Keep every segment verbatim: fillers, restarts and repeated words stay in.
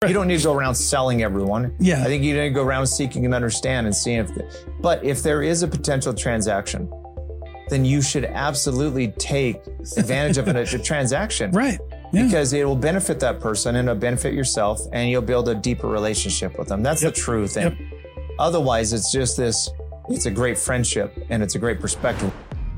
You don't need to go around selling everyone. Yeah. I think you need to go around seeking and understand and seeing if, the, but if there is a potential transaction, then you should absolutely take advantage of it as a transaction. Right. Yeah. Because it will benefit that person and it'll benefit yourself and you'll build a deeper relationship with them. That's yep. the true thing. Yep. Otherwise, it's just this, it's a great friendship and it's a great perspective.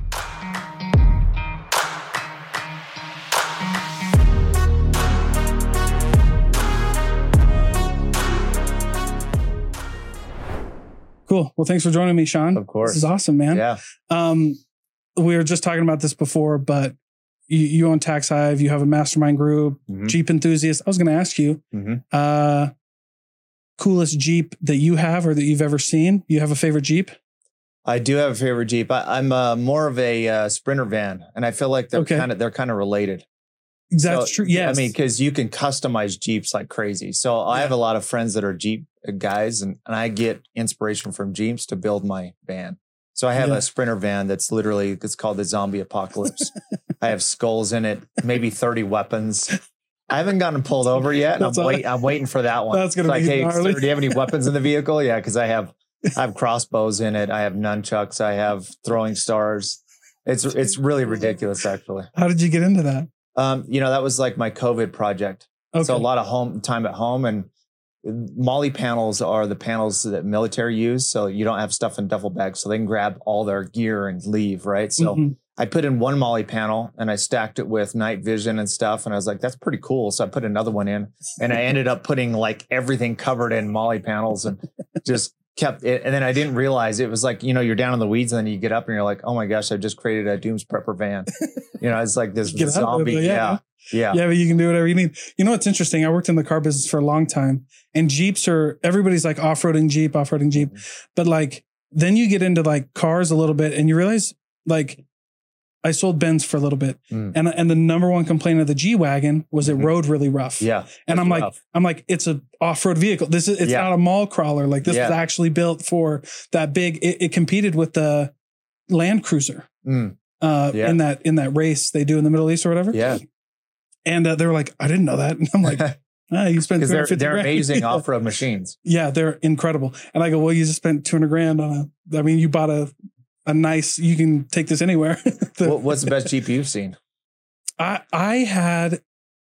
Cool. Well, thanks for joining me, Sean. Of course. This is awesome, man. Yeah. Um, we were just talking about this before, but you, you own Tax Hive, you have a mastermind group, mm-hmm. Jeep enthusiast. I was going to ask you, mm-hmm. uh, coolest Jeep that you have or that you've ever seen? You have a favorite Jeep? I do have a favorite Jeep. I, I'm uh, more of a uh, Sprinter van, and I feel like they're okay. kind of they're kind of related. That's so, true. Yes. I mean, because you can customize Jeeps like crazy. So yeah. I have a lot of friends that are Jeep guys, and, and I get inspiration from Jeeps to build my van. So I have yeah. a Sprinter van that's literally, it's called the Zombie Apocalypse. I have skulls in it, maybe thirty weapons. I haven't gotten pulled over yet. And I'm, wait, I'm waiting for that one. That's going to be like, hey, gnarly. sir, do you have any weapons in the vehicle? Yeah, because I have I have crossbows in it. I have nunchucks. I have throwing stars. It's it's really ridiculous, actually. How did you get into that? Um, you know, that was like my COVID project. Okay. So a lot of home time at home, and Molly panels are the panels that military use. So you don't have stuff in duffel bags, so they can grab all their gear and leave. Right. So mm-hmm. I put in one Molly panel and I stacked it with night vision and stuff. And I was like, that's pretty cool. So I put another one in and I ended up putting like everything covered in Molly panels and just kept it. And then I didn't realize it was like, you know, you're down in the weeds and then you get up and you're like, oh my gosh, I just created a Dooms Prepper van. You know, it's like this zombie. It, yeah. yeah. Yeah. Yeah. But you can do whatever you need. You know, what's interesting. I worked in the car business for a long time, and Jeeps are, everybody's like off-roading Jeep, off-roading Jeep. But like, then you get into like cars a little bit and you realize like, I sold Benz for a little bit. Mm. And, and the number one complaint of the G-Wagon was it rode really rough. Yeah. And I'm like, rough. I'm like, it's an off-road vehicle. This is, it's yeah. not a mall crawler. Like this yeah. was actually built for that big, it, it competed with the Land Cruiser mm. uh, yeah. in that, in that race they do in the Middle East or whatever. Yeah. And uh, they were like, I didn't know that. And I'm like, ah, you spent they're, they're grand. amazing yeah. off-road machines. Yeah. They're incredible. And I go, well, you just spent two hundred grand on a, I mean, you bought a, a nice, you can take this anywhere. the, what, what's the best Jeep you've seen? I, I had,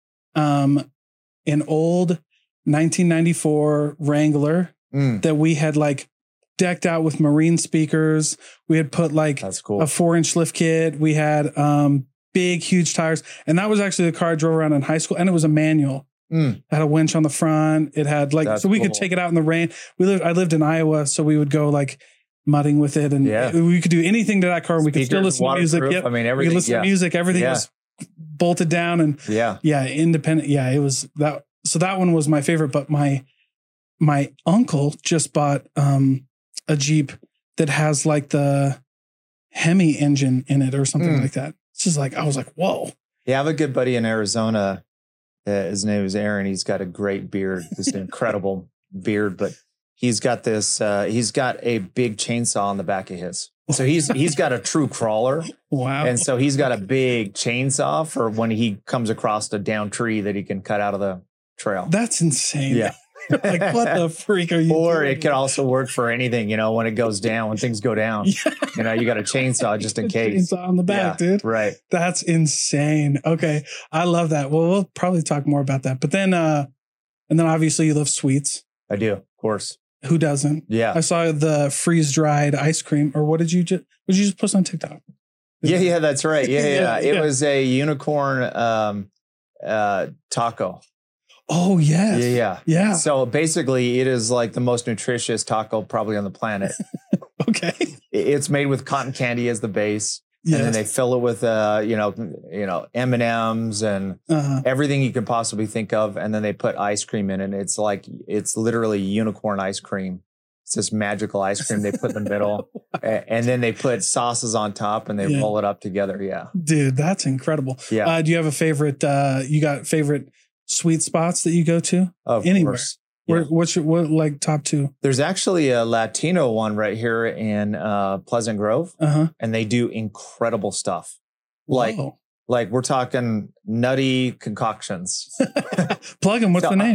um, an old nineteen ninety-four Wrangler mm. that we had like decked out with marine speakers. We had put like That's cool. a four inch lift kit. We had, um, big, huge tires. And that was actually the car I drove around in high school. And it was a manual. Mm. It had a winch on the front. It had like, That's so we cool. could take it out in the rain. We lived, I lived in Iowa. So we would go like mudding with it, and yeah. we could do anything to that car. And we could still listen to music. Yep. I mean, everything. We could listen yeah. to music. Everything yeah. was bolted down and yeah, yeah, independent. Yeah, it was that. So that one was my favorite. But my my uncle just bought um, a Jeep that has like the Hemi engine in it or something mm. like that. It's just like I was like, whoa. Yeah, I have a good buddy in Arizona. Uh, his name is Aaron. He's got a great beard. Just an incredible beard, but. He's got this, uh, he's got a big chainsaw on the back of his. So he's, he's got a true crawler. Wow. And so he's got a big chainsaw for when he comes across a down tree that he can cut out of the trail. That's insane. Yeah. Like, what the freak are you Or doing? it could also work for anything, you know, when it goes down, when things go down, yeah. you know, you got a chainsaw just in case. Chainsaw on the back, yeah, dude. Right. That's insane. Okay. I love that. Well, we'll probably talk more about that. But then, uh, and then obviously you love sweets. I do, of course. Who doesn't? Yeah. I saw the freeze dried ice cream, or what did you just, what did you just post on TikTok? Yeah, yeah, that's right. Yeah, yeah. yeah it yeah. was a unicorn um, uh, taco. Oh, yes. Yeah, yeah. Yeah. So basically, it is like the most nutritious taco probably on the planet. Okay. It's made with cotton candy as the base. Yes. And then they fill it with, uh, you know, you know, M and M's and uh-huh. everything you can possibly think of. And then they put ice cream in it. It's like, it's literally unicorn ice cream. It's this magical ice cream they put in the middle. Wow. And then they put sauces on top and they yeah. roll it up together. Yeah. Dude, that's incredible. Yeah. Uh, do you have a favorite, uh, you got favorite sweet spots that you go to? Of Anywhere. course. Where, yeah. What's your, what, like top two? There's actually a Latino one right here in uh, Pleasant Grove, uh-huh. and they do incredible stuff. Like, Whoa. like we're talking nutty concoctions. Plug them. What's so, the name?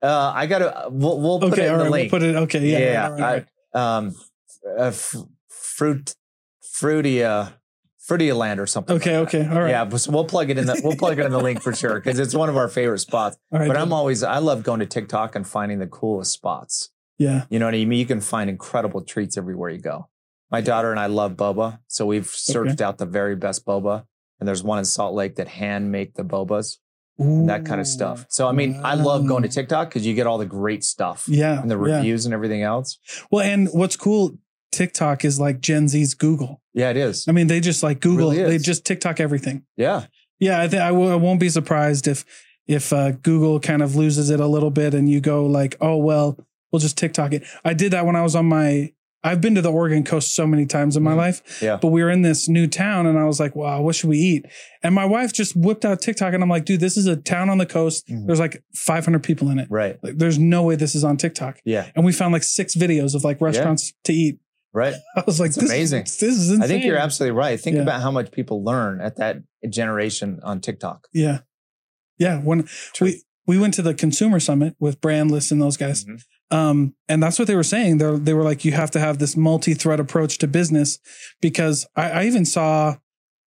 Uh, I gotta. We'll, we'll put okay, it in all the right, link. We'll put it. Okay, yeah, yeah. yeah all right, all right. I, um, uh, f- fruit, fruitia, fruitia land or something. Okay, like okay, all right. Yeah, so we'll plug it in. The, we'll plug it in the link for sure because it's one of our favorite spots. All right, but good. I'm always. I love going to TikTok and finding the coolest spots. Yeah, you know what I mean. You can find incredible treats everywhere you go. My daughter and I love boba, so we've searched okay. out the very best boba. And there's one in Salt Lake that hand make the bobas. And that kind of stuff. So, I mean, wow. I love going to TikTok because you get all the great stuff. Yeah. And the reviews yeah. and everything else. Well, and what's cool, TikTok is like Gen Z's Google. Yeah, it is. I mean, they just like Google, really they just TikTok everything. Yeah. Yeah. I think I, w- I won't be surprised if, if uh, Google kind of loses it a little bit and you go like, oh, well, we'll just TikTok it. I did that when I was on my, I've been to the Oregon coast so many times in my life, yeah. but we were in this new town and I was like, wow, what should we eat? And my wife just whipped out TikTok and I'm like, dude, this is a town on the coast. Mm-hmm. There's like five hundred people in it. Right. Like, there's no way this is on TikTok. Yeah. And we found like six videos of like restaurants yeah. to eat. Right. I was like, it's this amazing. Is, this is insane. I think you're absolutely right. Think yeah. about how much people learn at that generation on TikTok. Yeah. Yeah. When True. we, we went to the consumer summit with Brandless and those guys. Mm-hmm. Um, and that's what they were saying. They they were like, you have to have this multi-thread approach to business because I, I even saw,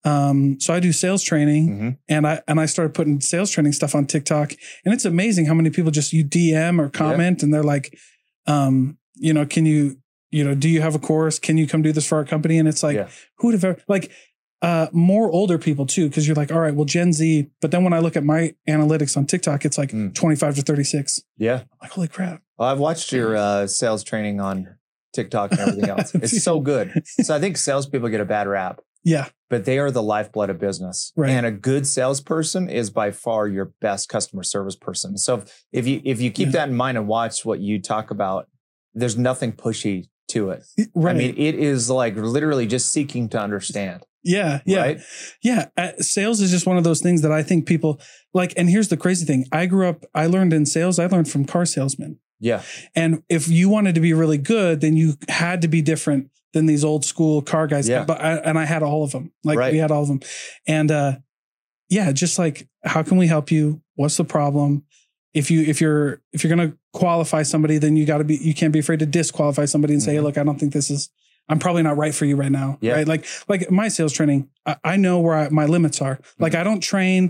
um, so I do sales training mm-hmm. and I, and I started putting sales training stuff on TikTok and it's amazing how many people just you D M or comment yeah. and they're like, um, you know, can you, you know, do you have a course? Can you come do this for our company? And it's like, yeah. who would have ever like, uh, more older people too. Cause you're like, all right, well, Gen Z, but then when I look at my analytics on TikTok, it's like mm. twenty-five to thirty-six. Yeah. I'm like, holy crap. Well, I've watched your uh, sales training on TikTok and everything else. It's so good. So I think salespeople get a bad rap. Yeah. But they are the lifeblood of business. Right. And a good salesperson is by far your best customer service person. So if, if you if you keep yeah. that in mind and watch what you talk about, there's nothing pushy to it. Right. I mean, it is like literally just seeking to understand. Yeah. Yeah. Right? Yeah. Uh, sales is just one of those things that I think people like. And here's the crazy thing. I grew up, I learned in sales. I learned from car salesmen. Yeah. And if you wanted to be really good, then you had to be different than these old school car guys. Yeah. But I, and I had all of them. Like right. we had all of them. And uh, yeah, just like, how can we help you? What's the problem? If you, if you're, if you're going to qualify somebody, then you got to be, you can't be afraid to disqualify somebody and say, mm-hmm. hey, look, I don't think this is, I'm probably not right for you right now. Yeah. Right. Like, like my sales training, I, I know where I, my limits are. Mm-hmm. Like I don't train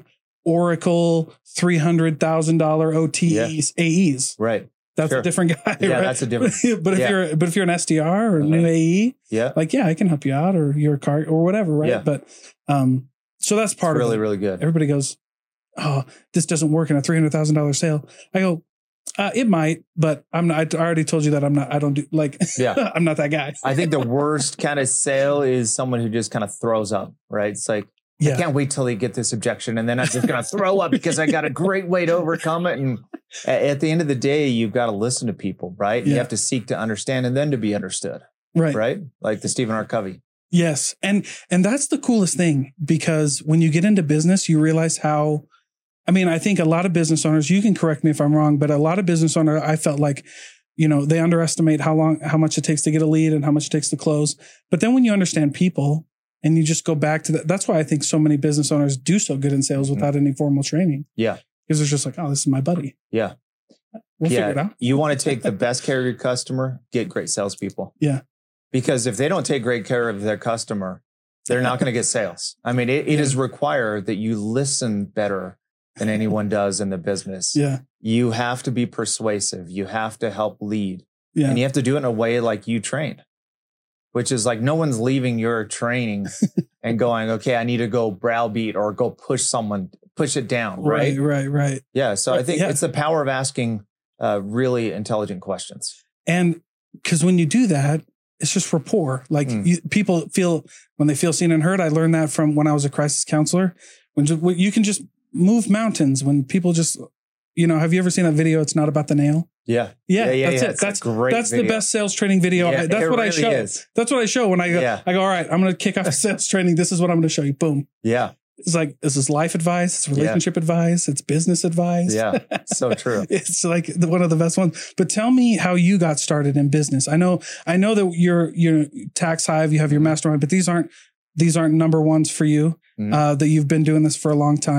Oracle three hundred thousand dollars O T Es, yeah. A Es. Right. That's sure. a different guy. Yeah, right? that's a different. but if yeah. you're, but if you're an S D R or uh-huh. new A E, yeah, like yeah, I can help you out, or you're a car or whatever, right? Yeah. But um, so that's part it's of really, it. really good. Everybody goes, oh, this doesn't work in a three hundred thousand dollar sale. I go, uh, it might, but I'm not. I already told you that I'm not. I don't do like. Yeah, I'm not that guy. I think the worst kind of sale is someone who just kind of throws up. Right? It's like. Yeah. I can't wait till they get this objection and then I'm just going to throw up because I got a great way to overcome it. And at the end of the day, you've got to listen to people, right? Yeah. You have to seek to understand and then to be understood. Right. Right. Like the Stephen R. Covey. Yes. And, and that's the coolest thing because when you get into business, you realize how, I mean, I think a lot of business owners, you can correct me if I'm wrong, but a lot of business owners, I felt like, you know, they underestimate how long, how much it takes to get a lead and how much it takes to close. But then when you understand people, and you just go back to that. That's why I think so many business owners do so good in sales without mm-hmm. any formal training. Yeah. Because it's just like, oh, this is my buddy. Yeah. We'll yeah. figure it out. You want to take the best care of your customer, get great salespeople. Yeah. Because if they don't take great care of their customer, they're not going to get sales. I mean, it, it yeah. is required that you listen better than anyone does in the business. Yeah. You have to be persuasive. You have to help lead. Yeah. And you have to do it in a way like you trained. Which is like no one's leaving your training and going, okay, I need to go browbeat or go push someone, push it down. Right. Right. Right. right. Yeah. So right. I think yeah. it's the power of asking uh, really intelligent questions. And because when you do that, it's just rapport. Like mm. you, people feel when they feel seen and heard. I learned that from when I was a crisis counselor. When you can just move mountains when people just, you know, have you ever seen that video? It's not about the nail. Yeah. Yeah. yeah, yeah that's yeah. it. It's that's great. That's video. the best sales training video. Yeah, that's what really I show. Is. That's what I show when I go, yeah. I go, all right, I'm going to kick off sales training. This is what I'm going to show you. Boom. Yeah. It's like, this is life advice. It's relationship yeah. advice. It's business advice. Yeah. So true. It's like the, one of the best ones, but tell me how you got started in business. I know, I know that you're, you're Tax Hive, you have your mastermind, but these aren't, these aren't number ones for you, mm-hmm. uh, that you've been doing this for a long time.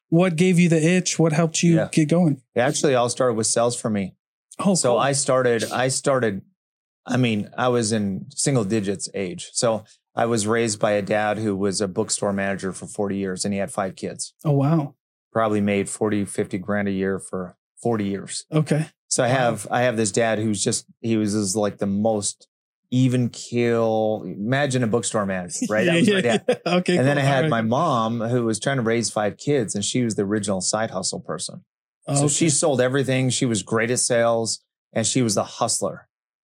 what gave you the itch? What helped you yeah. get going? It actually all started with sales for me. Oh, so cool. I started, I started, I mean, I was in single digits age. So I was raised by a dad who was a bookstore manager for forty years and he had five kids. Oh, wow. Probably made forty, fifty grand a year for forty years. Okay. So I have, wow. I have this dad who's just, he was just like the most even keel. Imagine a bookstore manager, right? That was yeah, my dad. Yeah. Okay. And cool. then I had right. my mom who was trying to raise five kids and she was the original side hustle person. Oh, so okay. she sold everything. She was great at sales and she was the hustler.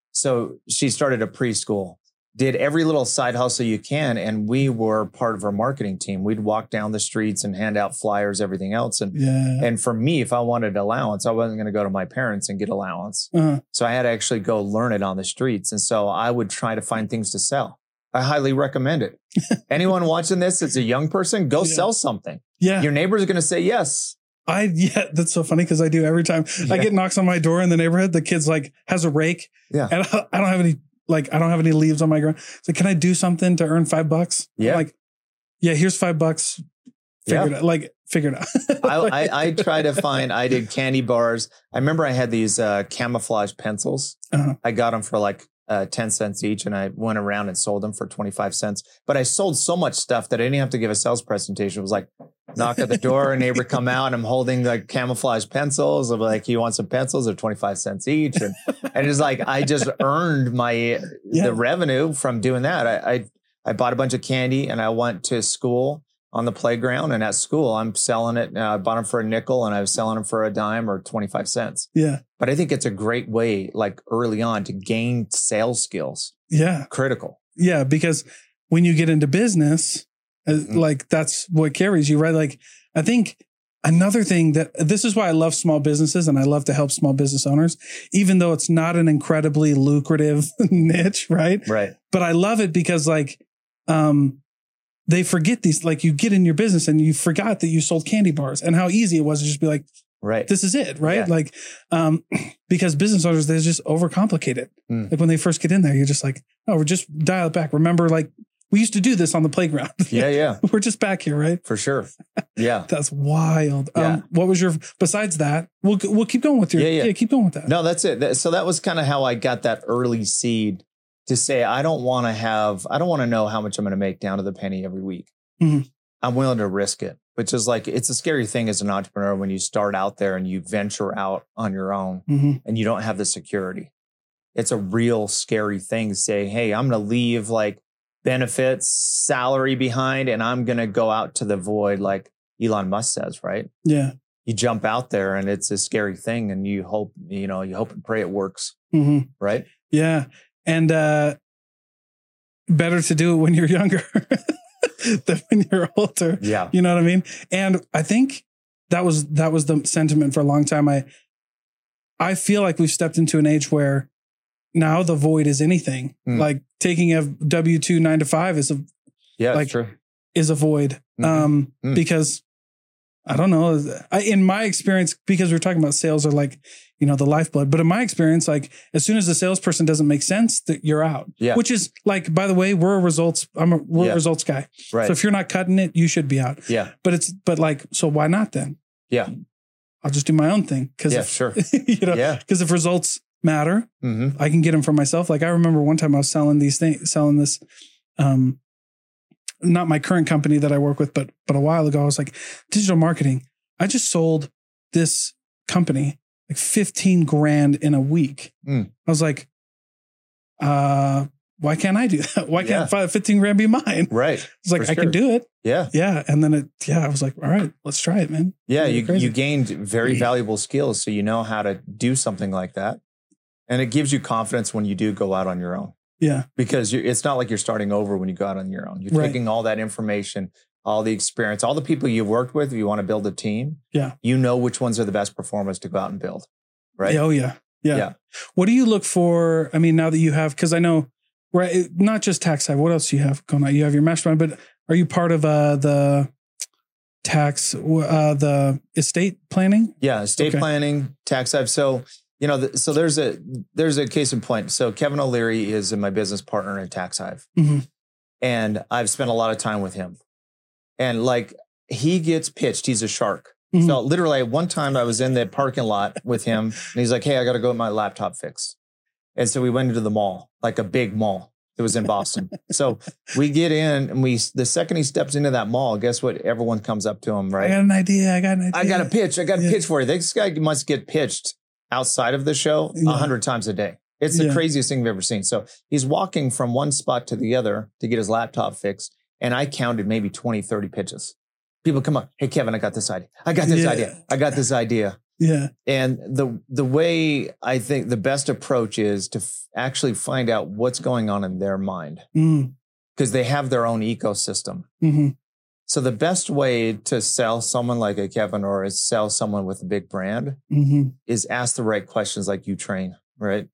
So she started a preschool, did every little side hustle you can. And we were part of her marketing team. We'd walk down the streets and hand out flyers, everything else. And, yeah. and for me, if I wanted allowance, I wasn't going to go to my parents and get allowance. Uh-huh. So I had to actually go learn it on the streets. And so I would try to find things to sell. I highly recommend it. Anyone watching this as a young person, go yeah. sell something. Yeah. Your neighbors are going to say yes. I, yeah, that's so funny because I do every time yeah. I get knocks on my door in the neighborhood. The kid's like has a rake. Yeah. And I, I don't have any, like, I don't have any leaves on my ground. So can I do something to earn five bucks? Yeah. I'm like, yeah, here's five bucks. Figure yeah. it out. Like, figure it out. I, I, I try to find, I did candy bars. I remember I had these uh, camouflage pencils. Uh-huh. I got them for like uh, ten cents each and I went around and sold them for twenty-five cents. But I sold so much stuff that I didn't have to give a sales presentation. It was like, knock at the door, a neighbor come out, and I'm holding the camouflage pencils. I'm like, you want some pencils? They're twenty-five cents each. And, and it's like, I just earned my, yeah. the revenue from doing that. I, I, I bought a bunch of candy and I went to school on the playground. And at school, I'm selling it. Uh, I bought them for a nickel and I was selling them for a dime or twenty-five cents. Yeah. But I think it's a great way, like early on, to gain sales skills. Yeah. Critical. Yeah. Because when you get into business, mm-hmm. like that's what carries you, right? Like, I think another thing that this is why I love small businesses and I love to help small business owners, even though it's not an incredibly lucrative niche, right? Right. But I love it because like, um, they forget these, like you get in your business and you forgot that you sold candy bars and how easy it was to just be like, right, this is it. Right. Yeah. Like, um, because business owners, they just overcomplicate it. Mm. Like when they first get in there, you're just like, oh, we're just dial it back. Remember, like we used to do this on the playground. Yeah. Yeah. We're just back here. Right. For sure. Yeah. That's wild. Yeah. Um, what was your, besides that, we'll, we'll keep going with your, yeah, yeah. yeah keep going with that. No, that's it. So that was kind of how I got that early seed to say, I don't want to have, I don't want to know how much I'm going to make down to the penny every week. Mm-hmm. I'm willing to risk it, which is like, it's a scary thing as an entrepreneur when you start out there and you venture out on your own mm-hmm. and you don't have the security. It's a real scary thing to say, hey, I'm going to leave like benefits, salary behind, and I'm going to go out to the void like Elon Musk says, right? Yeah. You jump out there and it's a scary thing and you hope, you know, you hope and pray it works. Mm-hmm. Right. Yeah. And, uh, better to do it when you're younger than when you're older. Yeah. You know what I mean? And I think that was, that was the sentiment for a long time. I, I feel like we've stepped into an age where now the void is anything. Mm. Like taking a W two nine to five is a, yeah, like, true. is a void. Mm-hmm. Um, mm. because I don't know, I, in my experience, because we're talking about sales are like, you know, the lifeblood, but in my experience, like as soon as the salesperson doesn't make sense, that you're out, yeah. which is like, by the way, we're a results, I'm a, we're yeah. a results guy. Right. So if you're not cutting it, you should be out. Yeah. But it's, but like, so why not then? Yeah. I'll just do my own thing. Cause yeah, if, sure. you know, yeah. cause if results matter, mm-hmm. I can get them for myself. Like I remember one time I was selling these things, selling this, um, not my current company that I work with, but, but a while ago, I was like digital marketing. I just sold this company like fifteen grand in a week. Mm. I was like, uh, why can't I do that? Why can't yeah. fifteen grand be mine? Right. It's like, For I sure. can do it. Yeah. Yeah. And then it, yeah, I was like, all right, let's try it, man. Yeah. You, you gained very valuable skills. So you know how to do something like that. And it gives you confidence when you do go out on your own. Yeah. Because you, it's not like you're starting over when you go out on your own. You're right. taking all that information, all the experience, all the people you've worked with. If you want to build a team, yeah, you know which ones are the best performers to go out and build. Right. Oh, yeah. Yeah. Yeah. What do you look for? I mean, now that you have, because I know, right, not just tax side, what else do you have going on? You have your mastermind, but are you part of uh, the tax, uh, the estate planning? Yeah. Estate okay. planning, tax side. So, you know, the, so there's a, there's a case in point. So Kevin O'Leary is my business partner in TaxHive. Mm-hmm. And I've spent a lot of time with him. And like, he gets pitched, he's a shark. Mm-hmm. So literally one time I was in the parking lot with him and he's like, hey, I got to go get my laptop fixed. And so we went into the mall, like a big mall. It was in Boston. So we get in and we, the second he steps into that mall, guess what? Everyone comes up to him, right? I got an idea. I got an idea. I got a pitch. I got a yeah. pitch for you. This guy must get pitched outside of the show a yeah. hundred times a day. It's the yeah. craziest thing I've ever seen. So he's walking from one spot to the other to get his laptop fixed. And I counted maybe twenty, thirty pitches. People come up. Hey, Kevin, I got this idea. I got this yeah. idea. I got this idea. Yeah. And the the way I think the best approach is to f- actually find out what's going on in their mind because mm. they have their own ecosystem. Mm-hmm. So the best way to sell someone like a Kevin or is sell someone with a big brand mm-hmm. is ask the right questions like you train, right?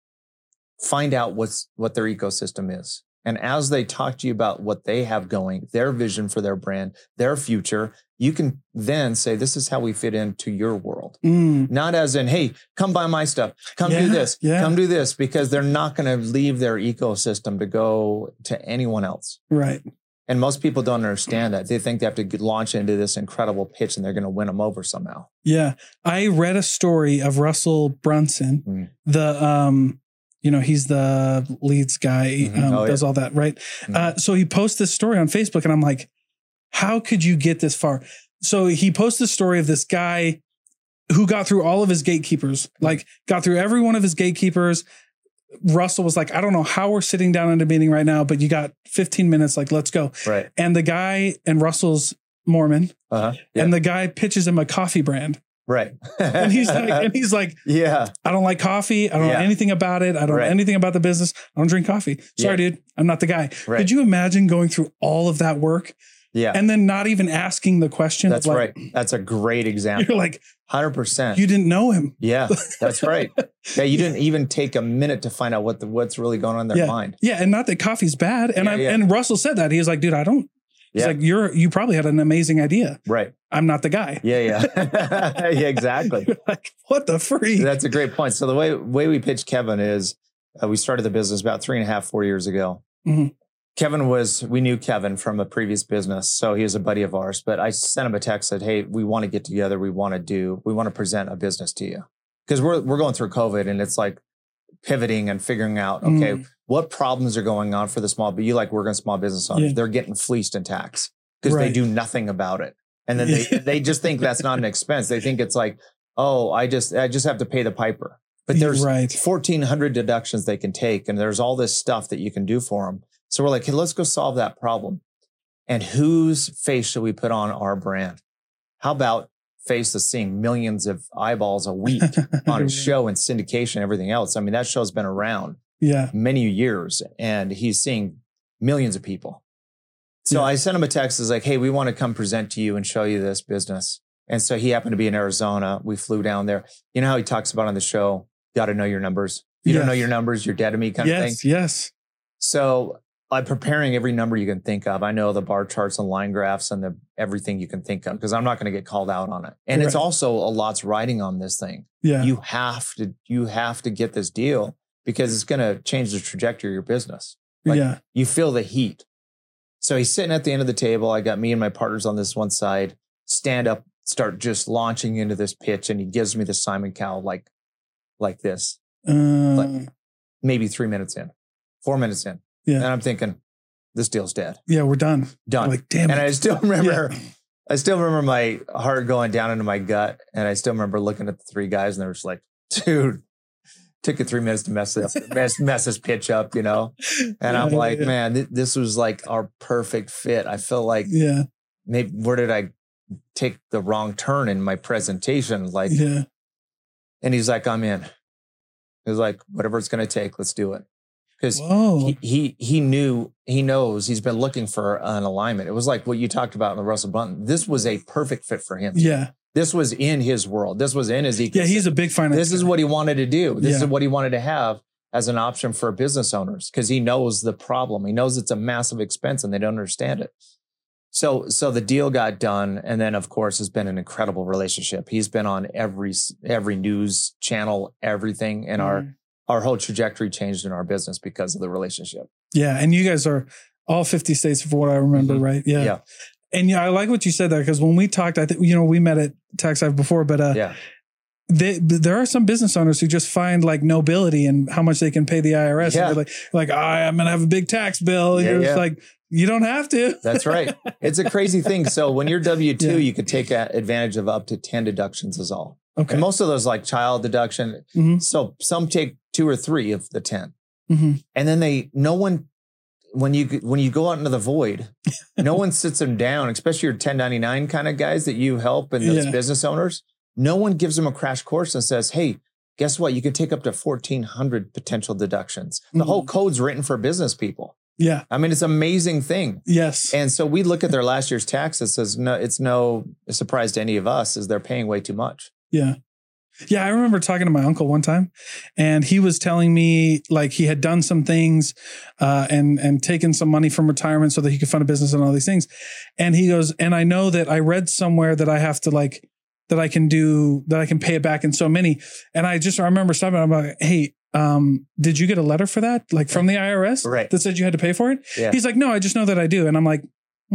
Find out what's what their ecosystem is. And as they talk to you about what they have going, their vision for their brand, their future, you can then say, this is how we fit into your world. Mm. Not as in, hey, come buy my stuff. Come yeah, do this. Yeah. Come do this. Because they're not going to leave their ecosystem to go to anyone else. Right. And most people don't understand that. They think they have to get, launch into this incredible pitch and they're going to win them over somehow. Yeah. I read a story of Russell Brunson, mm. the, um, you know, he's the leads guy, mm-hmm. um, oh, does yeah. all that, right? Mm-hmm. Uh, so he posts this story on Facebook and I'm like, how could you get this far? So he posts the story of this guy who got through all of his gatekeepers, like got through every one of his gatekeepers. Russell was like, I don't know how we're sitting down in a meeting right now, but you got fifteen minutes, like, let's go. Right. And the guy, and Russell's Mormon, uh-huh. yeah. and the guy pitches him a coffee brand. Right. and he's like, and he's like, yeah, I don't like coffee. I don't yeah. know anything about it. I don't right. know anything about the business. I don't drink coffee. Sorry, yeah. dude. I'm not the guy. Right. Could you imagine going through all of that work? Yeah. And then not even asking the question. That's like, right. That's a great example. You're like, one hundred percent. You didn't know him. Yeah, that's right. Yeah. You didn't even take a minute to find out what the, what's really going on in their yeah. mind. Yeah. And not that coffee's bad. And yeah, I, yeah. and Russell said that. He was like, dude, I don't, He's yeah. like, you're, you probably had an amazing idea. Right. I'm not the guy. Yeah. Yeah. yeah, exactly. You're like, what the freak? That's a great point. So the way, way we pitched Kevin is uh, we started the business about three and a half, four years ago. Mm-hmm. Kevin was, we knew Kevin from a previous business. So he was a buddy of ours, but I sent him a text, said, hey, we want to get together. We want to do, we want to present a business to you. Cause we're, we're going through COVID and it's like pivoting and figuring out, okay, mm. what problems are going on for the small, but you like working small business owners, yeah. they're getting fleeced in tax because right. they do nothing about it. And then they, they just think that's not an expense. They think it's like, oh, I just, I just have to pay the piper, but there's right. fourteen hundred deductions they can take. And there's all this stuff that you can do for them. So we're like, hey, let's go solve that problem. And whose face should we put on our brand? How about face that's seeing millions of eyeballs a week on a show and syndication and everything else? I mean, that show's been around yeah. many years and he's seeing millions of people. So yeah. I sent him a text. I was like, hey, we want to come present to you and show you this business. And so he happened to be in Arizona. We flew down there. You know how he talks about on the show, got to know your numbers. If you yes. don't know your numbers, you're dead to me kind yes, of thing. Yes, yes. So I'm preparing every number you can think of. I know the bar charts and line graphs and the everything you can think of because I'm not going to get called out on it. And right. it's also a lot's riding on this thing. Yeah. You have to, you have to get this deal because it's going to change the trajectory of your business. Like yeah. you feel the heat. So he's sitting at the end of the table. I got me and my partners on this one side, stand up, start just launching into this pitch. And he gives me the Simon Cowell, like, like this, uh, like maybe three minutes in, four minutes in. Yeah. And I'm thinking, this deal's dead. Yeah, we're done. Done. We're like, damn it. And I still remember, yeah. I still remember my heart going down into my gut. And I still remember looking at the three guys and they were just like, dude, took you three minutes to mess this, mess, mess this pitch up, you know? And I'm yeah, like, yeah. man, th- this was like our perfect fit. I feel like, yeah, maybe where did I take the wrong turn in my presentation? Like, yeah. And he's like, I'm in. He was like, whatever it's going to take, let's do it. Because he, he he knew, he knows, he's been looking for an alignment. It was like what you talked about in the Russell Brunson. This was a perfect fit for him. Yeah. This was in his world. This was in his ecosystem. Yeah, he's a big finance This guy. Is what he wanted to do. This yeah. is what he wanted to have as an option for business owners because he knows the problem. He knows it's a massive expense and they don't understand it. So so the deal got done. And then, of course, has been an incredible relationship. He's been on every every news channel, everything. And mm. our our whole trajectory changed in our business because of the relationship. Yeah. And you guys are all fifty states for what I remember, mm-hmm. right? Yeah. yeah. And yeah, I like what you said there, because when we talked, I think, you know, we met at TaxLive before, but uh, yeah. They, there are some business owners who just find like nobility in how much they can pay the I R S. Yeah. And they're like, like, oh, I'm going to have a big tax bill. And Yeah, you're yeah. just like, you don't have to. That's right. It's a crazy thing. So when you're W two, Yeah. you could take a- advantage of up to ten deductions is all. Okay. And most of those like child deduction. Mm-hmm. So some take two or three of the ten. Mm-hmm. And then they, no one, when you, when you go out into the void, no one sits them down, especially your ten ninety-nine kind of guys that you help and those Yeah. business owners. No one gives them a crash course and says, hey, guess what? You can take up to fourteen hundred potential deductions. The Mhm. whole code's written for business people. Yeah. I mean, it's an amazing thing. Yes. And so we look at their last year's taxes. Says no, it's no surprise to any of us is they're paying way too much. Yeah. Yeah. I remember talking to my uncle one time, and he was telling me like he had done some things uh, and, and taken some money from retirement so that he could fund a business and all these things. And he goes, and I know that I read somewhere that I have to like, that I can do, that I can pay it back in so many. And I just, I remember stopping, I'm like, hey, um, did you get a letter for that? Like from the I R S Right. that said you had to pay for it? Yeah. He's like, no, I just know that I do. And I'm like,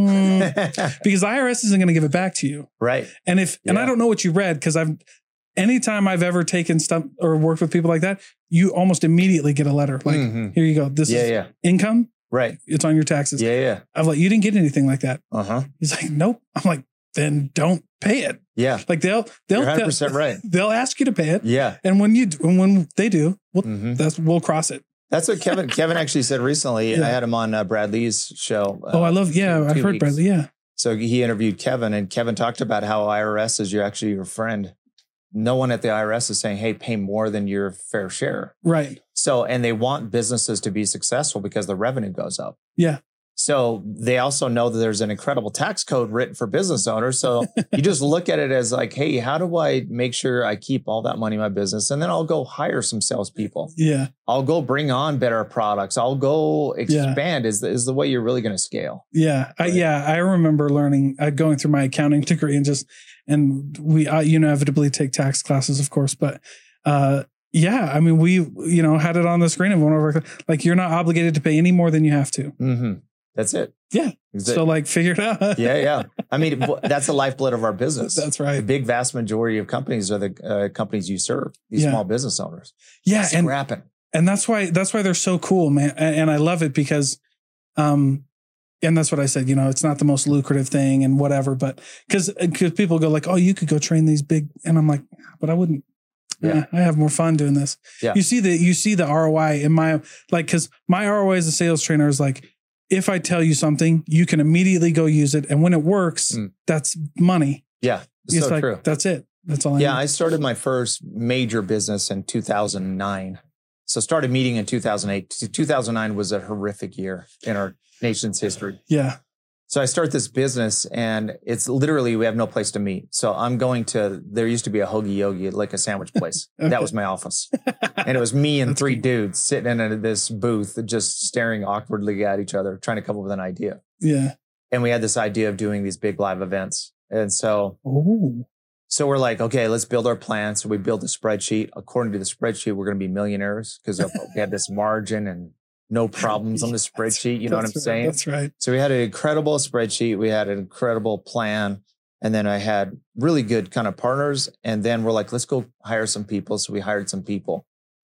mm, because the I R S isn't going to give it back to you. Right. And if, and Yeah. I don't know what you read, because I've, anytime I've ever taken stuff or worked with people like that, you almost immediately get a letter like, Mhm. here you go. This Yeah. is Yeah. income. Right. It's on your taxes. Yeah. Yeah. I'm like, you didn't get anything like that. Uh huh. He's like, nope. I'm like, then don't pay it. Yeah. Like they'll, they'll, You're one hundred percent right. they'll ask you to pay it. Yeah. And when you, and when they do, we'll, hmm that's, we'll cross it. That's what Kevin Kevin actually said recently. Yeah. I had him on uh, Brad Lee's show. Uh, oh, I love, yeah, two- I've two heard weeks. Bradley. Yeah. So he interviewed Kevin, and Kevin talked about how I R S is you're actually your friend. No one at the I R S is saying, hey, pay more than your fair share. Right. So, and they want businesses to be successful because the revenue goes up. Yeah. So they also know that there's an incredible tax code written for business owners. So you just look at it as like, hey, how do I make sure I keep all that money in my business? And then I'll go hire some salespeople. Yeah. I'll go bring on better products. I'll go expand is, the, is the way you're really going to scale. Yeah. I, Right. yeah. I remember learning, uh, going through my accounting degree and just, and we uh, you inevitably take tax classes, of course, but, uh, yeah, I mean, we, you know, had it on the screen of one of our, like, you're not obligated to pay any more than you have to. Mm-hmm. That's it. Yeah. That's it. So like figure it out. yeah. Yeah. I mean, that's the lifeblood of our business. That's The right. big vast majority of companies are the uh, companies you serve, these Yeah. small business owners. Yeah. And, Scrapping. and that's why, that's why they're so cool, man. And, and I love it because, um, and that's what I said, you know, it's not the most lucrative thing and whatever, but because, because people go like, oh, you could go train these big, and I'm like, but I wouldn't. Yeah. Yeah, I have more fun doing this. Yeah. You see the, you see the R O I in my, like, cause my R O I as a sales trainer is like, if I tell you something, you can immediately go use it. And when it works, Mm. that's money. Yeah. It's It's so like, true. that's it. That's all I Yeah, need. I started my first major business in two thousand nine. So started meeting in two thousand eight. two thousand nine was a horrific year in our nation's history. Yeah. So I start this business and it's literally, we have no place to meet. So I'm going to, there used to be a Hoagie Yogi, like a sandwich place. Okay. That was my office. And it was me and That's three cool. dudes sitting in this booth, just staring awkwardly at each other, trying to come up with an idea. Yeah. And we had this idea of doing these big live events. And so Oh, So we're like, okay, let's build our plan. So we build a spreadsheet. According to the spreadsheet, we're going to be millionaires because we had this margin and no problems on the spreadsheet. You know what I'm That's right. saying? That's right. So we had an incredible spreadsheet. We had an incredible plan. And then I had really good kind of partners. And then we're like, let's go hire some people. So we hired some people.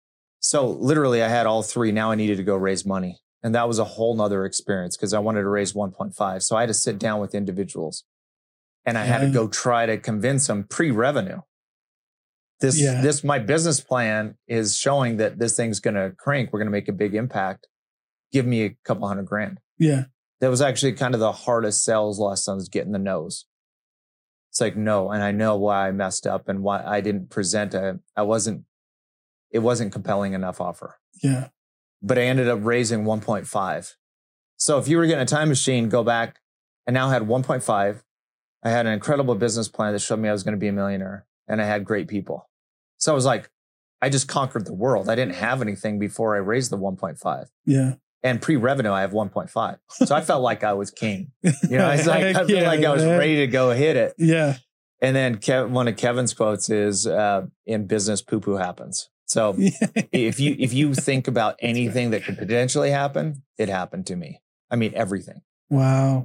So literally I had all three. Now I needed to go raise money. And that was a whole nother experience because I wanted to raise one point five. So I had to sit down with individuals. And I had to Yeah. go try to convince them pre-revenue. This, Yeah. this, my business plan is showing that this thing's going to crank. We're going to make a big impact. Give me a couple hundred grand. Yeah. That was actually kind of the hardest sales lesson was getting the no's. It's like, no. And I know why I messed up and why I didn't present a, I wasn't, it wasn't compelling enough offer, Yeah. but I ended up raising one point five. So if you were getting a time machine, go back, I now had one point five. I had an incredible business plan that showed me I was going to be a millionaire and I had great people. So I was like, I just conquered the world. I didn't have anything before I raised the one point five. Yeah. And pre-revenue, I have one point five. So I felt like I was king. You know, it's like, I feel Yeah, like I was yeah. ready to go hit it. Yeah. And then Kev, one of Kevin's quotes is, uh, in business, poo-poo happens. So if you, if you think about anything that could potentially happen, it happened to me. I mean, everything. Wow.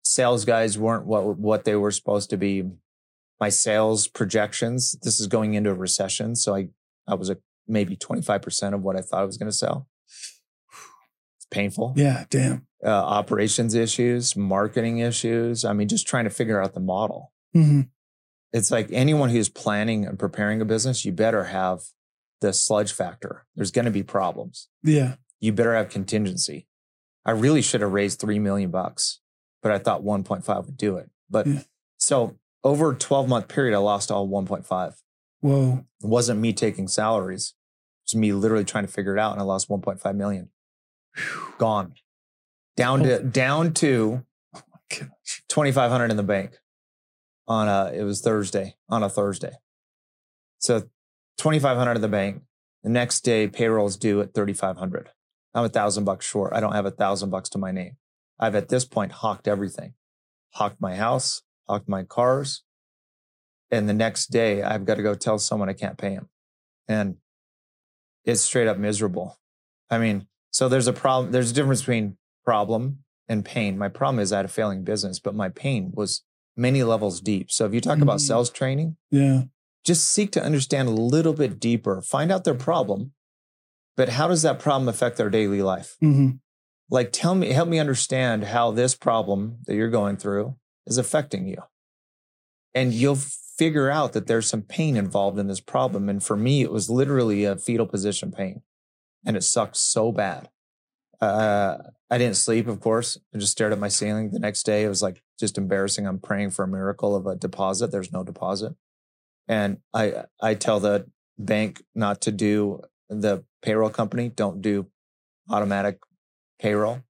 sales guys weren't what, what they were supposed to be. My sales projections, this is going into a recession. So I, I was a, maybe twenty-five percent of what I thought I was going to sell. It's painful. Yeah, damn. Uh, operations issues, marketing issues. I mean, just trying to figure out the model. Mm-hmm. It's like anyone who's planning and preparing a business, you better have the sludge factor. There's going to be problems. Yeah. You better have contingency. I really should have raised three million bucks, but I thought one point five would do it. But yeah. so over a twelve month period, I lost all one point five. Whoa. It wasn't me taking salaries. It was me literally trying to figure it out. And I lost one point five million. Whew. Gone. Down to, down to twenty-five hundred in the bank on a, it was Thursday, on a Thursday. So twenty-five hundred in the bank. The next day, payroll's due at thirty-five hundred. I'm a thousand bucks short. I don't have a thousand bucks to my name. I've at this point hawked everything, hawked my house, hawked my cars. And the next day I've got to go tell someone I can't pay him. And it's straight up miserable. I mean, so there's a problem. There's a difference between problem and pain. My problem is I had a failing business, but my pain was many levels deep. So if you talk mm-hmm. about sales training, yeah, just seek to understand a little bit deeper, find out their problem, but how does that problem affect their daily life? Mm-hmm. Like, tell me, help me understand how this problem that you're going through is affecting you. And you'll figure out that there's some pain involved in this problem. And for me, it was literally a fetal position pain. And it sucked so bad. Uh, I didn't sleep, of course. I just stared at my ceiling. The next day, it was like just embarrassing. I'm praying for a miracle of a deposit. There's no deposit. And I I tell the bank not to do the payroll company, don't do automatic payroll.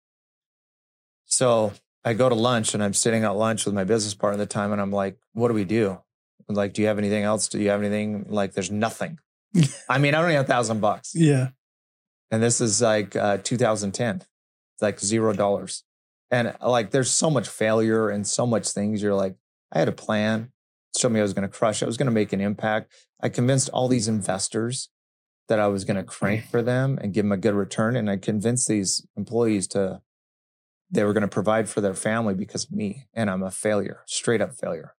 So I go to lunch and I'm sitting at lunch with my business partner at the time. And I'm like, what do we do? I'm like, do you have anything else? Do you have anything? Like, there's nothing. I mean, I don't have a thousand bucks. Yeah. And this is like uh, two thousand ten. It's like zero dollars. And like, there's so much failure and so much things. You're like, I had a plan. Showed me I was going to crush it. I was going to make an impact. I convinced all these investors that I was going to crank for them and give them a good return. And I convinced these employees to, they were going to provide for their family because of me. And I'm a failure, straight up failure.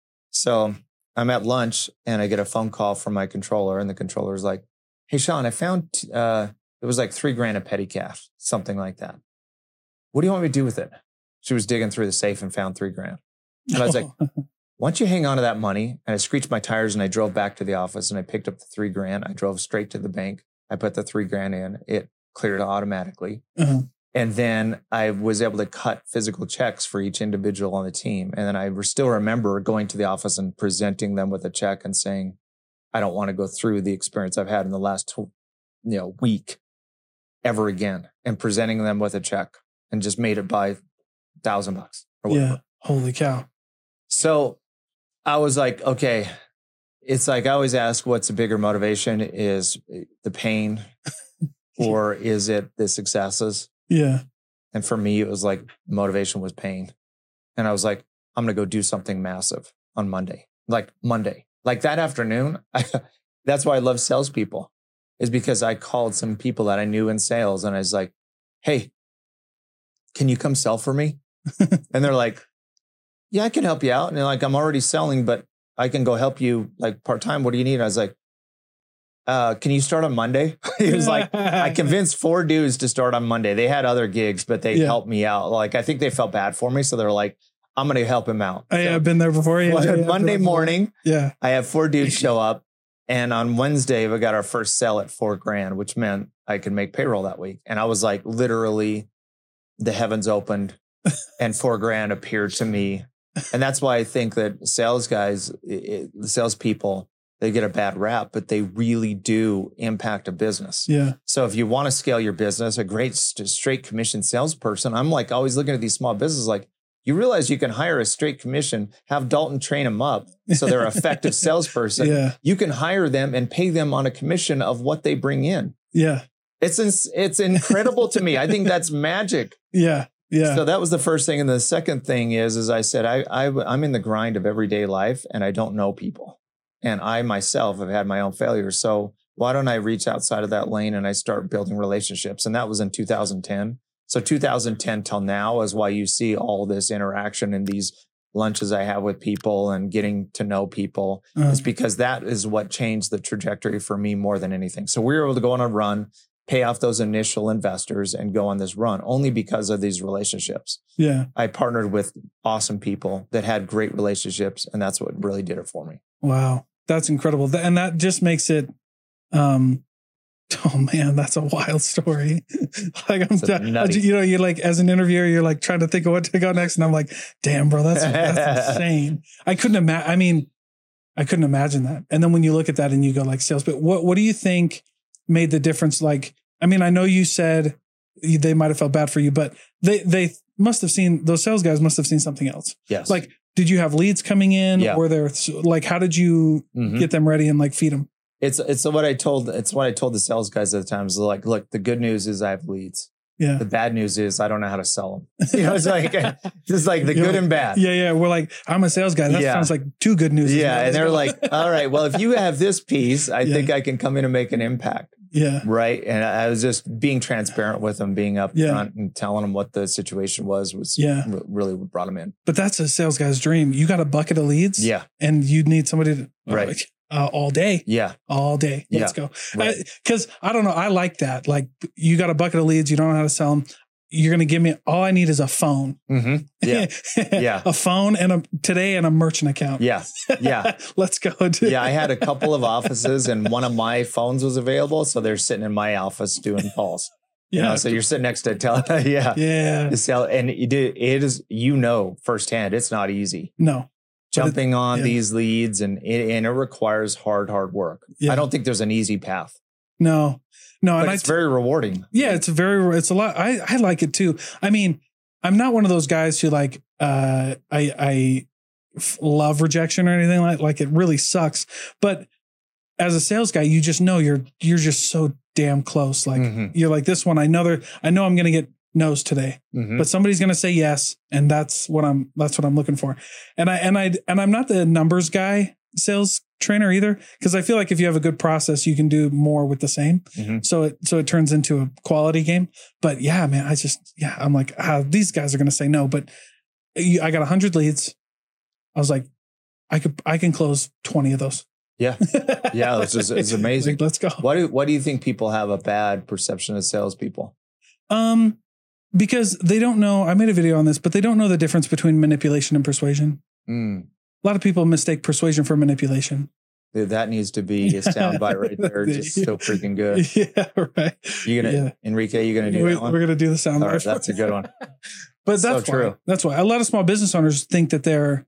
So I'm at lunch and I get a phone call from my controller, and the controller is like, hey, Sean, I found, uh, it was like three grand of petty cash, something like that. What do you want me to do with it? She was digging through the safe and found three grand. And I was like, why don't you hang on to that money? And I screeched my tires and I drove back to the office and I picked up the three grand. I drove straight to the bank. I put the three grand in. It cleared automatically. Uh-huh. And then I was able to cut physical checks for each individual on the team. And then I still remember going to the office and presenting them with a check and saying, I don't want to go through the experience I've had in the last you know, week ever again, and presenting them with a check, and just made it by a thousand bucks. Or whatever. Yeah. Holy cow. So I was like, okay, it's like I always ask, what's the bigger motivation? Is the pain or is it the successes? Yeah. And for me, it was like motivation was pain. And I was like, I'm going to go do something massive on Monday, like Monday, like that afternoon. I, that's why I love salespeople, is because I called some people that I knew in sales and I was like, hey, can you come sell for me? And they're like, yeah, I can help you out. And they're like, I'm already selling, but I can go help you like part-time. What do you need? I was like, uh, can you start on Monday? He was like, I convinced four dudes to start on Monday. They had other gigs, but they yeah. helped me out. Like, I think they felt bad for me. So they're like, I'm going to help him out. Oh, yeah, so, I've been there before. Yeah, well, yeah, Monday morning, yeah, I have four dudes show up. And on Wednesday, we got our first sell at four grand, which meant I could make payroll that week. And I was like, literally, the heavens opened and four grand appeared to me. And that's why I think that sales guys, it, salespeople, they get a bad rap, but they really do impact a business. Yeah. So if you want to scale your business, a great straight commission salesperson, I'm like always looking at these small businesses like, you realize you can hire a straight commission, have Dalton train them up so they're an effective salesperson. Yeah. You can hire them and pay them on a commission of what they bring in. Yeah. It's it's incredible to me. I think that's magic. Yeah. Yeah. So that was the first thing. And the second thing is, as I said, I, I, I'm in the grind of everyday life and I don't know people. And I myself have had my own failures. So why don't I reach outside of that lane and I start building relationships? And that was in two thousand ten. So two thousand ten till now is why you see all this interaction and these lunches I have with people and getting to know people. Uh, it's because that is what changed the trajectory for me more than anything. So we were able to go on a run, pay off those initial investors and go on this run only because of these relationships. Yeah. I partnered with awesome people that had great relationships, and that's what really did it for me. Wow. That's incredible. And that just makes it, um, oh man, that's a wild story. Like I'm, t- you know, you're like, as an interviewer, you're like trying to think of what to go next. And I'm like, damn, bro, that's, that's insane. I couldn't imagine. I mean, I couldn't imagine that. And then when you look at that and you go like sales, but what, what do you think made the difference? Like, I mean, I know you said they might've felt bad for you, but they, they must have seen, those sales guys must have seen something else. Yes. Like, did you have leads coming in? Yeah. Were there like, how did you mm-hmm. get them ready and like feed them? It's it's what I told it's what I told the sales guys at the time. Is like, look, the good news is I have leads. Yeah. The bad news is I don't know how to sell them. You know, it's like it's like the You're good like, and bad. Yeah, yeah. We're like, I'm a sales guy. That yeah. sounds like two good news. Yeah, and they're like, all right, well, if you have this piece, I yeah. think I can come in and make an impact. Yeah. Right. And I was just being transparent with them, being up yeah. front and telling them what the situation was, was yeah. r- really what brought them in. But that's a sales guy's dream. You got a bucket of leads. Yeah. And you need somebody to, right. Like, uh, all day. Yeah. All day. Let's yeah. go. Right. I, Cause I don't know. I like that. Like you got a bucket of leads. You don't know how to sell them. You're going to give me, all I need is a phone. Mm-hmm. Yeah. yeah. A phone and a today and a merchant account. Yeah. Yeah. Let's go. Yeah. I had a couple of offices and one of my phones was available. So they're sitting in my office doing calls. Yeah. You know, so you're sitting next to tele. yeah. Yeah. To sell, and it, it is, you know, firsthand, it's not easy. No. Jumping it, on yeah. these leads and it, and it requires hard, hard work. Yeah. I don't think there's an easy path. No. No, but and it's I, very rewarding. Yeah, it's very, it's a lot. I, I like it too. I mean, I'm not one of those guys who like, uh, I, I f- love rejection or anything like, like it really sucks. But as a sales guy, you just know you're, you're just so damn close. Like mm-hmm. you're like this one. I know there, I know I'm going to get no's today, mm-hmm. but somebody's going to say yes. And that's what I'm, that's what I'm looking for. And I, and I, and I'm not the numbers guy sales trainer either. Cause I feel like if you have a good process, you can do more with the same. Mm-hmm. So it, so it turns into a quality game. But yeah, man, I just, yeah, I'm like, ah, these guys are going to say no, but I got a hundred leads. I was like, I could, I can close twenty of those. Yeah. Yeah. It's just, it's amazing. Like, let's go. Why do, why do you think people have a bad perception of salespeople? Um, because they don't know, I made a video on this, but they don't know the difference between manipulation and persuasion. Mm. A lot of people mistake persuasion for manipulation. Dude, that needs to be a soundbite right there. Just so freaking good. Yeah, right. You gonna, yeah. Enrique, you gonna do we, that one? We're gonna do the soundbite. Right, that's a good one. But that's so why, true. That's why a lot of small business owners think that they're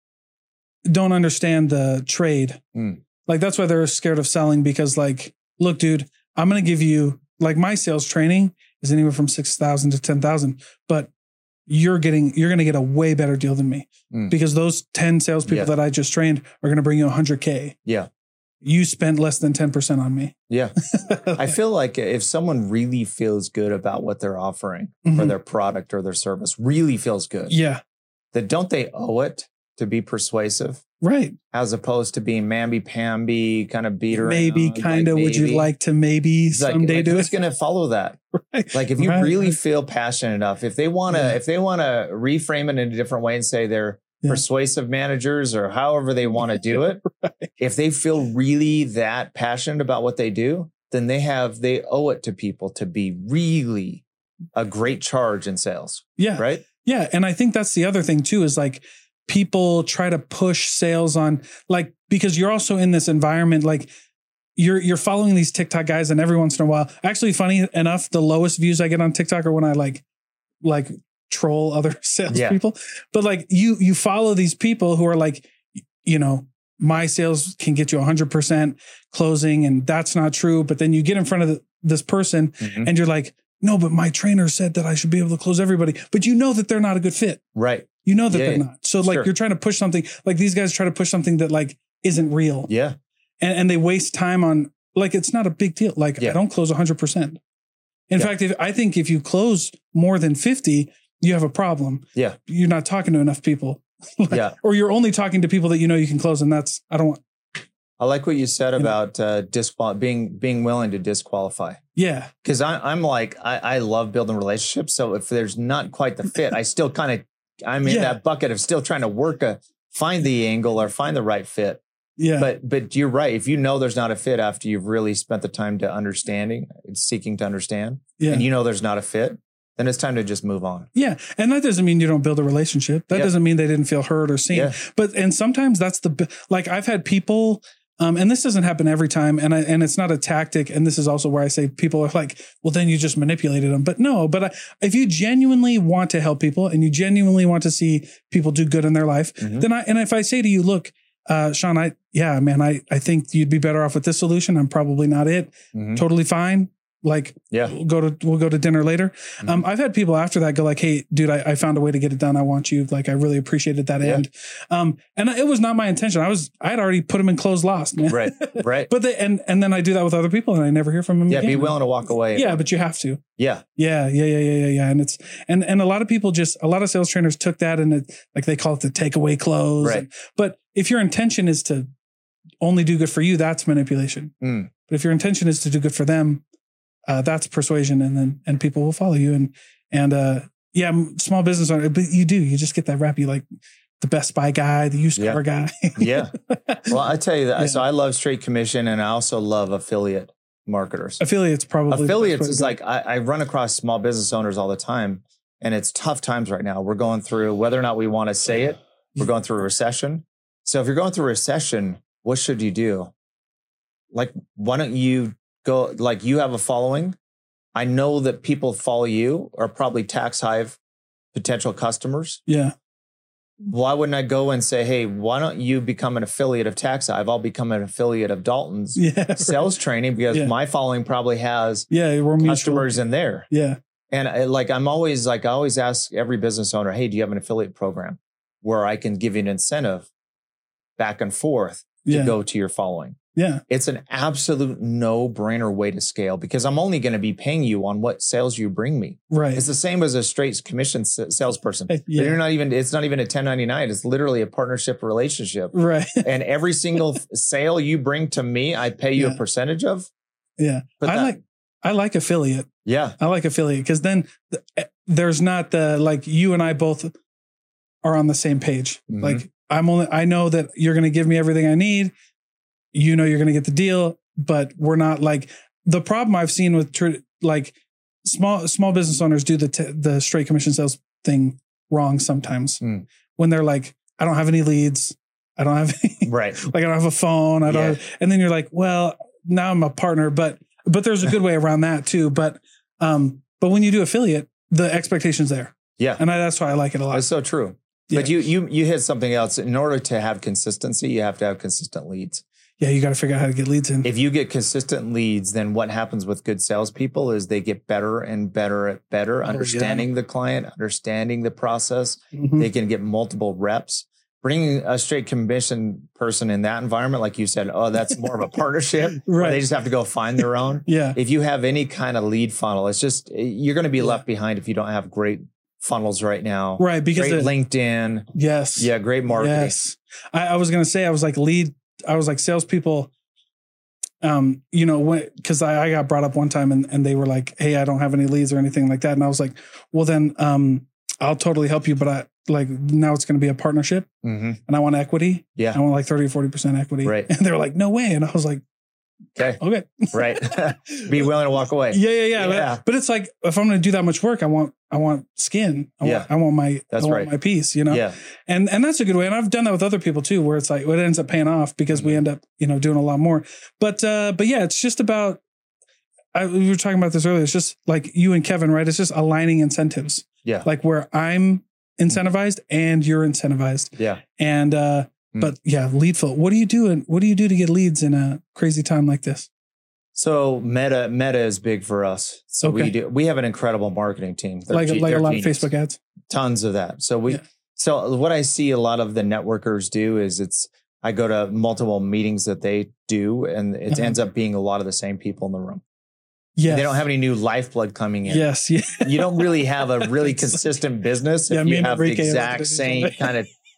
don't understand the trade. Mm. Like that's why they're scared of selling because, like, look, dude, I'm gonna give you like my sales training is anywhere from six thousand to ten thousand, but you're getting, you're going to get a way better deal than me mm. because those ten salespeople yeah. that I just trained are going to bring you a hundred K. Yeah. You spent less than ten percent on me. Yeah. I feel like if someone really feels good about what they're offering mm-hmm. or their product or their service really feels good. Yeah. Then don't they owe it to be persuasive? Right. As opposed to being mamby-pamby, kind of beat around. Maybe, kind of, like, would you like to maybe it's someday like, do like, it? Who's going to follow that? Right. Like if you right. really feel passionate enough, if they want to, yeah. if they want to reframe it in a different way and say they're yeah. persuasive managers or however they want to do it, right. if they feel really that passionate about what they do, then they have, they owe it to people to be really a great charge in sales. Yeah. Right. Yeah. And I think that's the other thing too, is like, people try to push sales on like, because you're also in this environment, like you're, you're following these TikTok guys and every once in a while, actually funny enough, the lowest views I get on TikTok are when I like, like troll other salespeople, yeah. but like you, you follow these people who are like, you know, my sales can get you a hundred percent closing and that's not true. But then you get in front of the, this person mm-hmm. and you're like, no, but my trainer said that I should be able to close everybody, but you know that they're not a good fit. Right. You know that yeah, they're yeah. not. So like sure. you're trying to push something like these guys try to push something that like isn't real. Yeah. And, and they waste time on like, it's not a big deal. Like yeah. I don't close a hundred percent. In yeah. fact, if I think if you close more than fifty, you have a problem. Yeah. You're not talking to enough people. like, yeah. Or you're only talking to people that you know you can close. And that's, I don't want. I like what you said you about uh, disqual being being willing to disqualify. Yeah, because I'm like I, I love building relationships. So if there's not quite the fit, I still kind of I'm in yeah. that bucket of still trying to work a find the angle or find the right fit. Yeah, but but you're right. If you know there's not a fit after you've really spent the time to understanding, seeking to understand, yeah. and you know there's not a fit, then it's time to just move on. Yeah. And that doesn't mean you don't build a relationship. That yeah. doesn't mean they didn't feel heard or seen. Yeah. But, and sometimes that's the, like I've had people, um, and this doesn't happen every time. And I, and it's not a tactic. And this is also where I say people are like, well, then you just manipulated them. But no, but I, if you genuinely want to help people and you genuinely want to see people do good in their life, mm-hmm. then I, and if I say to you, look, uh, Sean, I, yeah, man, I, I think you'd be better off with this solution. I'm probably not it. Mm-hmm. Totally fine. Like, yeah, we'll go to, we'll go to dinner later. Mm-hmm. Um, I've had people after that go like, hey, dude, I, I found a way to get it done. I want you. Like, I really appreciated that yeah. end. Um, and it was not my intention. I was, I had already put them in closed lost, man. Right. Right. But they, and, and then I do that with other people and I never hear from them. Yeah. Again. Be willing to walk away. Yeah. But you have to. Yeah. Yeah. Yeah. Yeah. Yeah. Yeah. Yeah. And it's, and, and a lot of people just, a lot of sales trainers took that and it, like they call it the takeaway close. Right. And, but if your intention is to only do good for you, that's manipulation. Mm. But if your intention is to do good for them, Uh, that's persuasion, and then and people will follow you. And and uh, yeah, small business owner, but you do you just get that rap. You like the Best Buy guy, the used yeah. car guy. yeah. Well, I tell you that. Yeah. So I love straight commission, and I also love affiliate marketers. Affiliates probably affiliates is like I, I run across small business owners all the time, and it's tough times right now. We're going through whether or not we want to say it. We're going through a recession. So if you're going through a recession, what should you do? Like, why don't you go, like you have a following. I know that people follow you are probably tax hive potential customers. Yeah. Why wouldn't I go and say, hey, why don't you become an affiliate of Tax Hive? I'll become an affiliate of Dalton's yeah, sales right. training because yeah. my following probably has yeah, we're customers mutual. in there. Yeah. And I, like, I'm always like, I always ask every business owner, hey, do you have an affiliate program where I can give you an incentive back and forth to yeah. go to your following? Yeah. It's an absolute no-brainer way to scale because I'm only going to be paying you on what sales you bring me. Right. It's the same as a straight commission salesperson. Yeah. You're not even, it's not even a ten ninety-nine. It's literally a partnership relationship. Right. And every single sale you bring to me, I pay you yeah. a percentage of. Yeah. But I that, like, I like affiliate. Yeah. I like affiliate because then th- there's not the, like you and I both are on the same page. Mm-hmm. Like I'm only, I know that you're going to give me everything I need. You know, you're going to get the deal, but we're not like the problem I've seen with tr- like small, small business owners do the, t- the straight commission sales thing wrong sometimes mm. when they're like, I don't have any leads. I don't have any, right. like I don't have a phone. I don't, yeah. have, and then you're like, well, now I'm a partner, but, but there's a good way around that too. But, um, but when you do affiliate, the expectation's there. Yeah. And I, that's why I like it a lot. That's so true. Yeah. But you, you, you hit something else. In order to have consistency, you have to have consistent leads. Yeah, you got to figure out how to get leads in. If you get consistent leads, then what happens with good salespeople is they get better and better at better, oh, understanding yeah. the client, understanding the process. Mm-hmm. They can get multiple reps. Bringing a straight commission person in that environment, like you said, oh, that's more of a partnership. Right. They just have to go find their own. Yeah. If you have any kind of lead funnel, it's just, you're going to be yeah. left behind if you don't have great funnels right now. Right. Because great it, LinkedIn. Yes. Yeah. Great marketing. Yes. I, I was going to say, I was like lead. I was like salespeople, um, you know, when, cause I, I got brought up one time and, and they were like, hey, I don't have any leads or anything like that. And I was like, well then, um, I'll totally help you. But I like, now it's going to be a partnership mm-hmm. and I want equity. Yeah. I want like thirty or forty percent equity. Right. And they were like, no way. And I was like, okay. Okay. Right. Be willing to walk away. Yeah. Yeah. Yeah. yeah. But, but it's like, if I'm going to do that much work, I want, I want skin. I yeah. want, I want my, that's I want right. my piece, you know? Yeah. And, and that's a good way. And I've done that with other people too, where it's like, well, it ends up paying off because mm-hmm. we end up, you know, doing a lot more. But, uh, but yeah, it's just about, I, we were talking about this earlier. It's just like you and Kevin, right? It's just aligning incentives. Yeah. Like where I'm incentivized and you're incentivized. Yeah. And, uh, mm. but yeah, lead flow. What do you do? And what do you do to get leads in a crazy time like this? So Meta, Meta is big for us. So okay. we do, we have an incredible marketing team. They're like, G, like a lot genius. of Facebook ads. Tons of that. So we, yeah. so what I see a lot of the networkers do is it's, I go to multiple meetings that they do and it uh-huh. ends up being a lot of the same people in the room. Yeah. They don't have any new lifeblood coming in. Yes. Yeah. You don't really have a really consistent business if yeah, you have the exact same kind of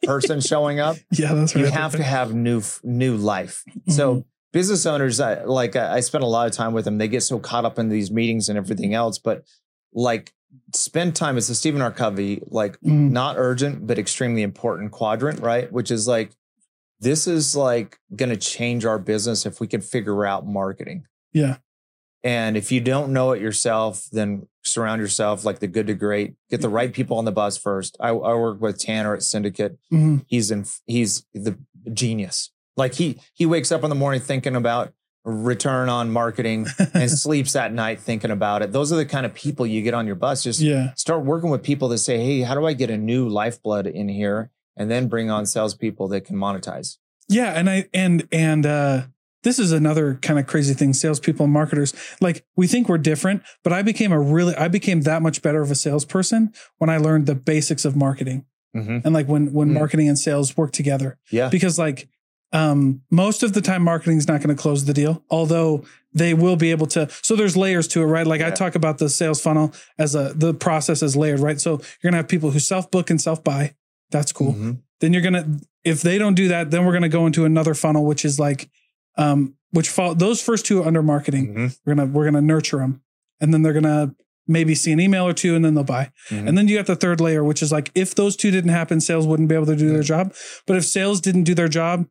person showing up. Yeah, that's right. You have to have new, new life. Mm-hmm. So business owners, I, like I spend a lot of time with them. They get so caught up in these meetings and everything else, but like spend time. It's a Stephen R. Covey, like mm. not urgent, but extremely important quadrant, right? Which is like, this is like going to change our business if we can figure out marketing. Yeah. And if you don't know it yourself, then surround yourself like the good to great. Get the right people on the bus first. I, I work with Tanner at Syndicate. Mm-hmm. He's in. He's the genius. Like he he wakes up in the morning thinking about return on marketing and sleeps at night thinking about it. Those are the kind of people you get on your bus. Just yeah. start working with people that say, "Hey, how do I get a new lifeblood in here?" And then bring on salespeople that can monetize. Yeah, and I and and. uh This is another kind of crazy thing. Salespeople and marketers, like we think we're different, but I became a really, I became that much better of a salesperson when I learned the basics of marketing mm-hmm. and like when, when mm-hmm. marketing and sales work together. Yeah. Because like um, most of the time marketing is not going to close the deal, although they will be able to. So there's layers to it, right? Like yeah. I talk about the sales funnel as a, the process is layered, right? So you're going to have people who self-book and self-buy. That's cool. Mm-hmm. Then you're going to, if they don't do that, then we're going to go into another funnel, which is like, Um, which fall those first two are under marketing. Mm-hmm. We're gonna we're gonna nurture them, and then they're gonna maybe see an email or two, and then they'll buy. Mm-hmm. And then you got the third layer, which is like if those two didn't happen, sales wouldn't be able to do mm-hmm. their job. But if sales didn't do their job,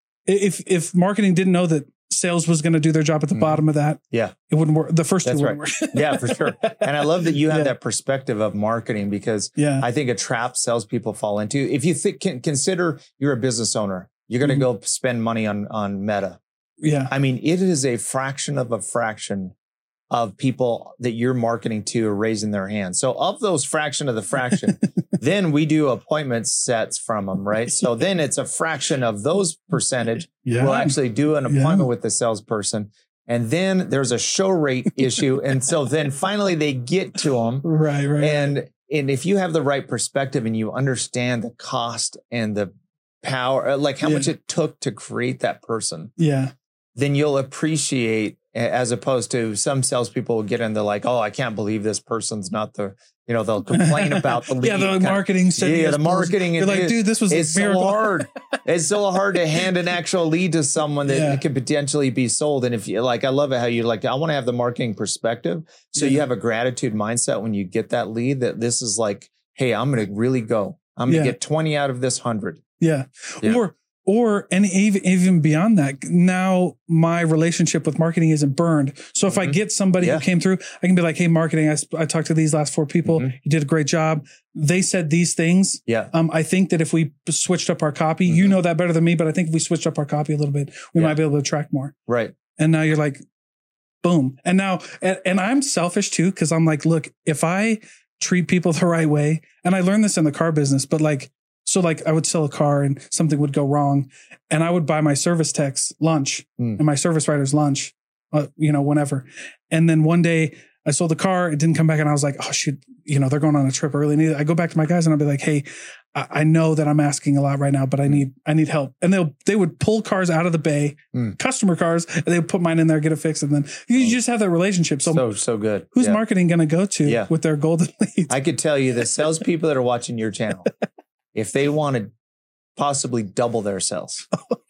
if if marketing didn't know that sales was going to do their job at the mm-hmm. bottom of that, yeah, it wouldn't work. The first That's two right. wouldn't work. Yeah, for sure. And I love that you have yeah. that perspective of marketing because yeah. I think a trap salespeople fall into. If you think, can, consider you're a business owner, you're going to mm-hmm. go spend money on on Meta. Yeah. I mean, it is a fraction of a fraction of people that you're marketing to are raising their hands. So of those fraction of the fraction, then we do appointment sets from them, right? So then it's a fraction of those percentage. Yeah. We'll actually do an appointment yeah. with the salesperson. And then there's a show rate issue. And so then finally they get to them. Right, right. And, and if you have the right perspective and you understand the cost and the power, like how yeah. much it took to create that person. Yeah. Then you'll appreciate, as opposed to some salespeople will get in, they're like, oh, I can't believe this person's not the, you know, they'll complain about the lead. yeah, the marketing. Yeah, the marketing. You're like, dude, this was it's a miracle. so hard. It's so hard to hand an actual lead to someone that yeah. could potentially be sold. And if you like, I love it how you like, I want to have the marketing perspective. So yeah. you have a gratitude mindset when you get that lead that this is like, hey, I'm going to really go. I'm going to yeah. get twenty out of this hundred. Yeah. yeah. Or, Or, and even, even beyond that, now my relationship with marketing isn't burned. So if mm-hmm. I get somebody yeah. who came through, I can be like, hey, marketing, I, I talked to these last four people. Mm-hmm. You did a great job. They said these things. Yeah. Um, I think that if we switched up our copy, mm-hmm. you know that better than me, but I think if we switched up our copy a little bit, we yeah. might be able to attract more. Right. And now you're like, boom. And now, and, and I'm selfish too, because I'm like, look, if I treat people the right way, and I learned this in the car business, but like, so like I would sell a car and something would go wrong and I would buy my service techs lunch mm. and my service writers lunch, uh, you know, whenever. And then one day I sold the car, it didn't come back and I was like, oh shoot, you know, they're going on a trip early. And I go back to my guys and I'll be like, hey, I, I know that I'm asking a lot right now, but I need, I need help. And they'll, they would pull cars out of the bay, mm. customer cars, and they would put mine in there, get it fixed. And then you just have that relationship. So, so, so good. Who's yeah. marketing going to go to yeah. with their golden leads? I could tell you the salespeople that are watching your channel, if they want to possibly double their sales,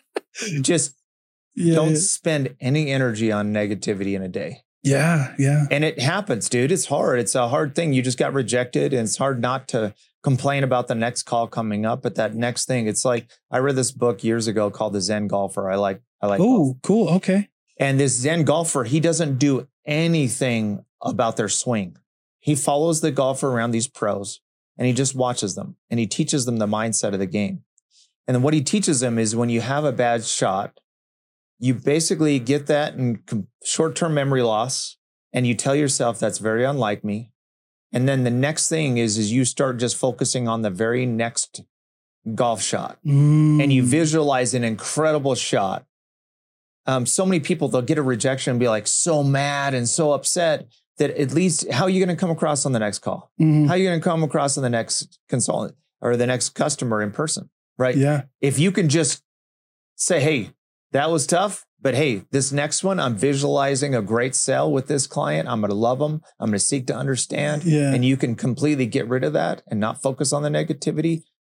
just yeah, don't yeah. spend any energy on negativity in a day. Yeah, yeah. And it happens, dude. It's hard. It's a hard thing. You just got rejected and it's hard not to complain about the next call coming up. But that next thing, it's like, I read this book years ago called The Zen Golfer. I like, I like. Oh, cool. Okay. And this Zen golfer, he doesn't do anything about their swing. He follows the golfer around, these pros, and he just watches them and he teaches them the mindset of the game. And then what he teaches them is when you have a bad shot, you basically get that in short-term memory loss and you tell yourself that's very unlike me. And then the next thing is, is you start just focusing on the very next golf shot mm. and you visualize an incredible shot. Um, so many people, they'll get a rejection and be like so mad and so upset that at least how are you going to come across on the next call? Mm. How are you going to come across on the next consultant or the next customer in person? Right. Yeah. If you can just say, hey, that was tough, but hey, this next one, I'm visualizing a great sell with this client. I'm going to love them. I'm going to seek to understand. Yeah. And you can completely get rid of that and not focus on the negativity.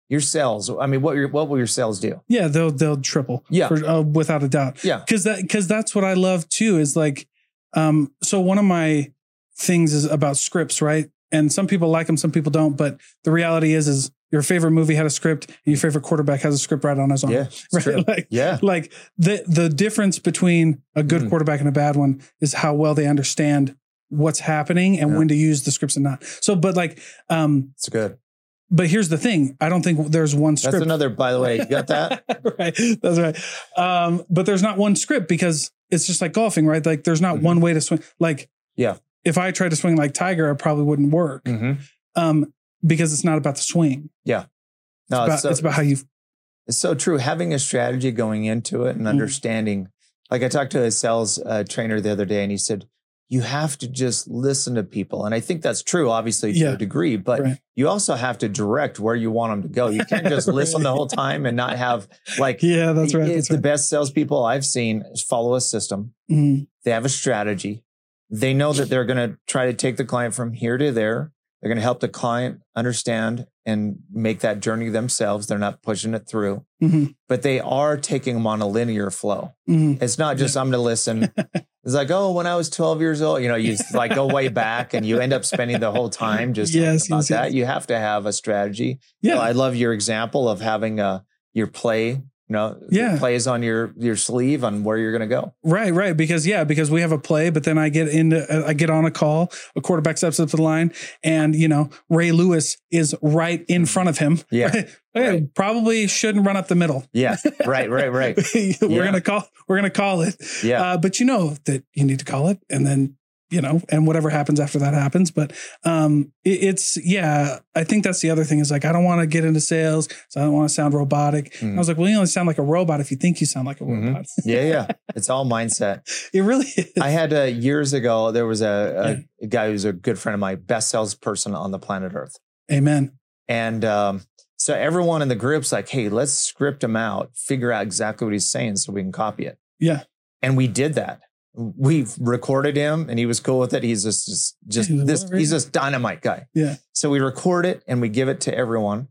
your sales, I mean, what your, what will your sales do? Yeah. They'll, they'll triple. Yeah. For, uh, without a doubt. Yeah. Cause that, cause that's what I love too, is like, um, so one of my things is about scripts, right? And some people like them, some people don't, but the reality is, is your favorite movie had a script and your favorite quarterback has a script right on his arm. Yeah. Right? True. Like, yeah. Like the, the difference between a good Mm. quarterback and a bad one is how well they understand what's happening and Yeah. when to use the scripts and not. So, but like, um, It's good. but here's the thing. I don't think there's one script. That's another, by the way, you got that? Right. That's right. Um, but there's not one script because it's just like golfing, right? Like there's not Mm-hmm. one way to swing. Like, Yeah. if I tried to swing like Tiger, it probably wouldn't work. Mm-hmm. Um, because it's not about the swing. Yeah. It's No, about, it's, so, it's about how you, it's so true. Having a strategy going into it and Mhm. understanding, like I talked to a sales uh, trainer the other day and he said, you have to just listen to people. And I think that's true, obviously, to Yeah. a degree, but Right. you also have to direct where you want them to go. You can't just Right. listen the whole time and not have like, yeah, that's right. it's That's the right. best salespeople I've seen is follow a system. Mhm. They have a strategy. They know that they're going to try to take the client from here to there. They're going to help the client understand and make that journey themselves. They're not pushing it through, Mhm. but they are taking them on a linear flow. Mhm. It's not just, I'm going to listen. It's like, oh, when I was twelve years old, you know, you like go way back and you end up spending the whole time just Yes, talking about yes, that. yes. You have to have a strategy. Yeah. So I love your example of having a, your play, you know, Yeah. plays on your, your sleeve on where you're going to go. Right, right. Because yeah, because we have a play, but then I get into, I get on a call, a quarterback steps up to the line, and you know, Ray Lewis is right in front of him. Yeah. Right? Okay, Right. probably shouldn't run up the middle. Yeah. Right, right, right. we're Yeah. gonna call, we're gonna call it. Yeah. Uh, but you know that you need to call it, and then you know, and whatever happens after that happens. But um, it, it's yeah, I think that's the other thing is like I don't want to get into sales, so I don't want to sound robotic. Mm. I was like, well, you only sound like a robot if you think you sound like a Mhm. robot. Yeah, yeah. It's all mindset. It really is. I had uh, years ago, there was a, a, a guy who's a good friend of mine, best salesperson on the planet Earth. Amen. And um, so everyone in the group's like, hey, let's script him out, figure out exactly what he's saying so we can copy it. Yeah. And we did that. We recorded him and he was cool with it. He's just, just, just Yeah, this, whatever. he's this dynamite guy. Yeah. So we record it and we give it to everyone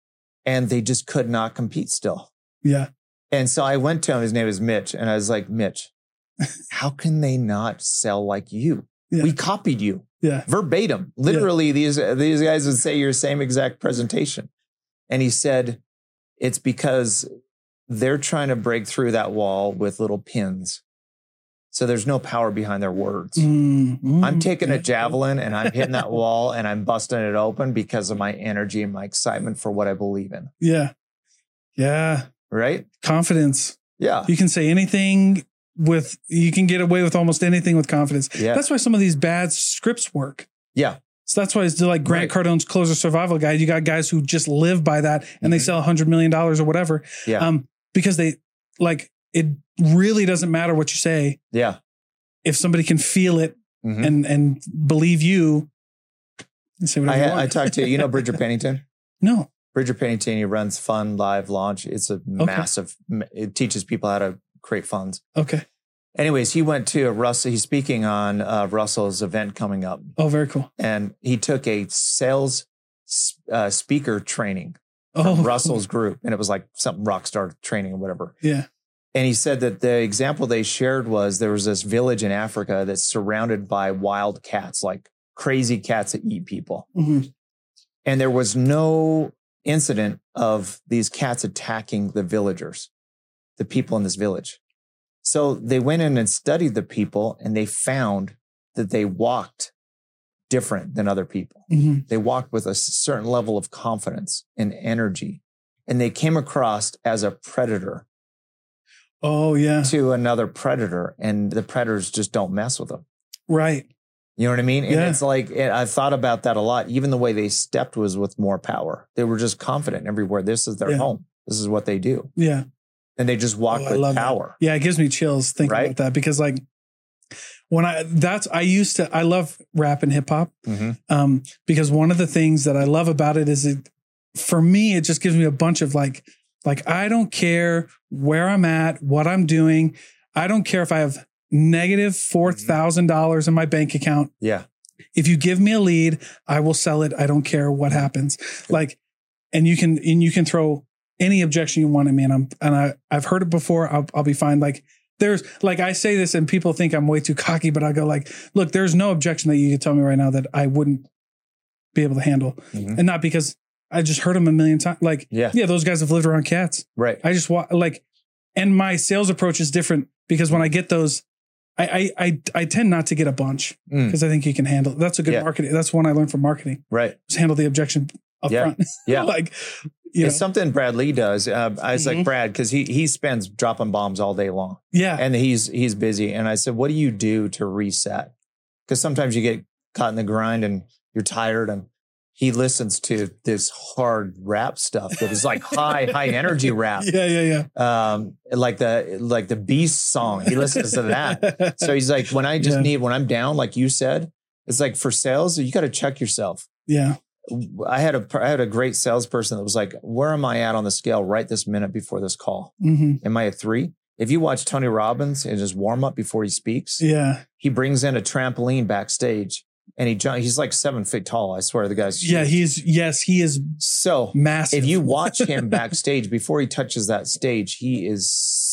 and they just could not compete still. Yeah. And so I went to him, his name is Mitch. And I was like, Mitch, how can they not sell like you? Yeah. We copied you Yeah. verbatim. Literally, these, these guys would say your same exact presentation. And he said, it's because they're trying to break through that wall with little pins. So there's no power behind their words. Mm, mm, I'm taking yeah. a javelin and I'm hitting that wall and I'm busting it open because of my energy and my excitement for what I believe in. Yeah. Yeah. Right? Confidence. Yeah. You can say anything with, you can get away with almost anything with confidence. Yeah. That's why some of these bad scripts work. Yeah. So that's why it's like Grant Right. Cardone's Closer Survival Guide. You got guys who just live by that and they Mhm. sell a hundred million dollars or whatever. Yeah. Um, because they like, it really doesn't matter what you say. Yeah. If somebody can feel it Mhm. and, and believe you, you say I, whatever you I want. talked to, you know, Bridger Pennington? No. Bridger Pennington, he runs Fund Live Launch. It's a massive, it teaches people how to create funds. Okay. Anyways, he went to Russell. He's speaking on uh, Russell's event coming up. Oh, very cool. And he took a sales uh, speaker training from Oh, Russell's group. And it was like something rock star training or whatever. Yeah. And he said that the example they shared was there was this village in Africa that's surrounded by wild cats, like crazy cats that eat people. Mhm. And there was no incident of these cats attacking the villagers, the people in this village. So they went in and studied the people and they found that they walked different than other people. Mhm. They walked with a certain level of confidence and energy. And they came across as a predator Oh, yeah. to another predator, and the predators just don't mess with them. Right. You know what I mean? And Yeah. it's like, and I thought about that a lot. Even the way they stepped was with more power. They were just confident everywhere. This is their Yeah. home. This is what they do. Yeah. And they just walk Oh, I with love that. power. Yeah, it gives me chills thinking Right? about that because like when I that's I used to I love rap and hip hop Mhm. um because one of the things that I love about it is it for me it just gives me a bunch of like like I don't care where I'm at, what I'm doing. I don't care if I have negative four thousand dollars in my bank account. Yeah. If you give me a lead, I will sell it. I don't care what happens. Like and you can, and you can throw any objection you want at me. And I'm, and I, I've heard it before. I'll, I'll be fine. Like there's like, I say this and people think I'm way too cocky, but I go like, look, there's no objection that you could tell me right now that I wouldn't be able to handle. Mm-hmm. And not because I just heard them a million times. Like, yeah, yeah, those guys have lived around cats. Right. I just want like, and my sales approach is different because when I get those, I, I, I, I tend not to get a bunch because mm. I think you can handle it. That's a good yeah. marketing. That's one I learned from marketing. Right. Just handle the objection up yeah. front. Yeah. like, you it's know. something Brad Lee does. Uh, I was mm-hmm. like, Brad, cause he, he spends dropping bombs all day long. Yeah. And he's, he's busy. And I said, what do you do to reset? Cause sometimes you get caught in the grind and you're tired, and he listens to this hard rap stuff that is like high, high energy rap. Yeah, yeah, yeah. Um, like the like the Beast song. He listens to that. So he's like, when I just yeah. need, when I'm down, like you said, it's like for sales, you got to check yourself. Yeah. I had a I had a great salesperson that was like, where am I at on the scale right this minute before this call? Mm-hmm. Am I at three? If you watch Tony Robbins and his warm up before he speaks, yeah, he brings in a trampoline backstage. And he he's like seven feet tall. I swear the guy's huge. Yeah, he's yes, he is so massive. If you watch him backstage before he touches that stage, he is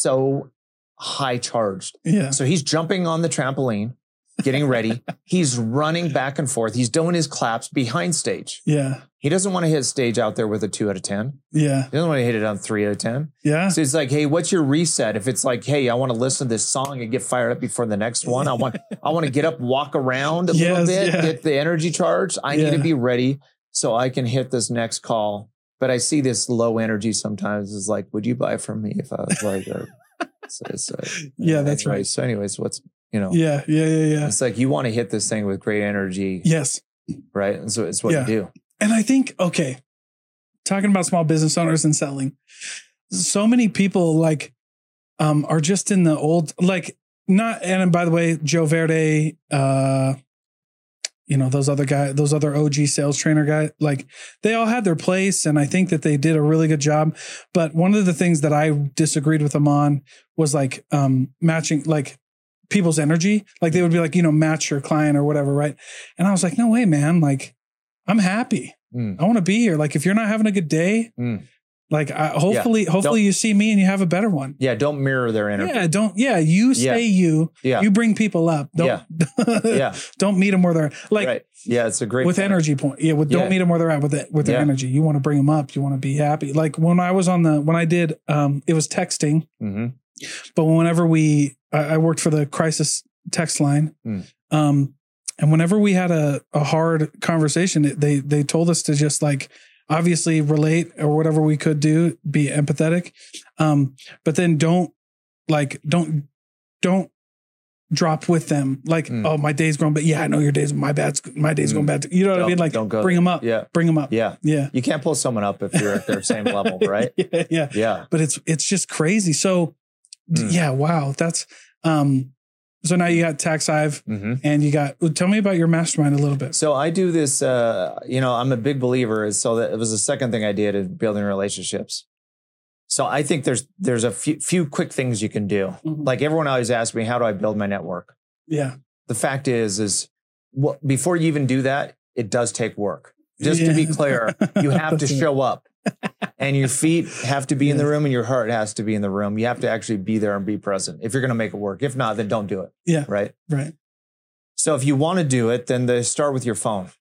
so high charged. Yeah. So he's jumping on the trampoline, getting ready. He's running back and forth. He's doing his claps behind stage. Yeah. He doesn't want to hit stage out there with a two out of ten. Yeah. He doesn't want to hit it on three out of ten. Yeah. So it's like, hey, what's your reset? If it's like, hey, I want to listen to this song and get fired up before the next one. I want, I want to get up, walk around a yes, little bit, yeah. get the energy charge. I yeah. need to be ready so I can hit this next call. But I see this low energy sometimes. Is like, would you buy from me if I was like, a, so, so, yeah, that's anyways, right. So anyways, what's, you know, yeah, yeah, yeah, yeah. It's like, you want to hit this thing with great energy. Yes. Right. And so it's what yeah. you do. And I think, okay, talking about small business owners and selling, so many people like um, are just in the old, like not, and by the way, Joe Verde, uh, you know, those other guys, those other O G sales trainer guys, like they all had their place. And I think that they did a really good job. But one of the things that I disagreed with them on was like um, matching, like people's energy. Like they would be like, you know, match your client or whatever. Right. And I was like, no way, man. Like, I'm happy. Mm. I want to be here. Like if you're not having a good day, mm. like I, hopefully, yeah. hopefully don't, you see me and you have a better one. Yeah. Don't mirror their energy. Yeah. Don't. Yeah. You stay yeah. you. Yeah. You bring people up. Don't, yeah. yeah. Don't meet them where they're like. Right. Yeah. It's a great with point. energy point. Yeah. With, don't yeah. meet them where they're at with it with their yeah. energy. You want to bring them up. You want to be happy. Like when I was on the when I did, um, it was texting. Mm-hmm. But whenever we, I, I worked for the crisis text line. Mm. Um. And whenever we had a, a hard conversation, they they told us to just like obviously relate or whatever we could do, be empathetic, um, but then don't like don't don't drop with them like mm. oh my day's going, but yeah I know your day's my bad's my day's mm. going bad. You know what don't, I mean? Like don't go bring there. them up, yeah, bring them up, yeah, yeah. You can't pull someone up if you're at their same level, right? Yeah, yeah, yeah. But it's it's just crazy. So mm. yeah, wow, that's. um So now you got TaxHive mm-hmm. and you got, tell me about your mastermind a little bit. So I do this, uh, you know, I'm a big believer. Is so that it was the second thing I did in building relationships. So I think there's, there's a few, few quick things you can do. Mm-hmm. Like everyone always asks me, how do I build my network? Yeah. The fact is, is what, before you even do that, it does take work. Just yeah. to be clear, you have to show up. And your feet have to be yeah. in the room and your heart has to be in the room. You have to actually be there and be present if you're going to make it work. If not, then don't do it. Yeah. Right. Right. So if you want to do it, then they start with your phone.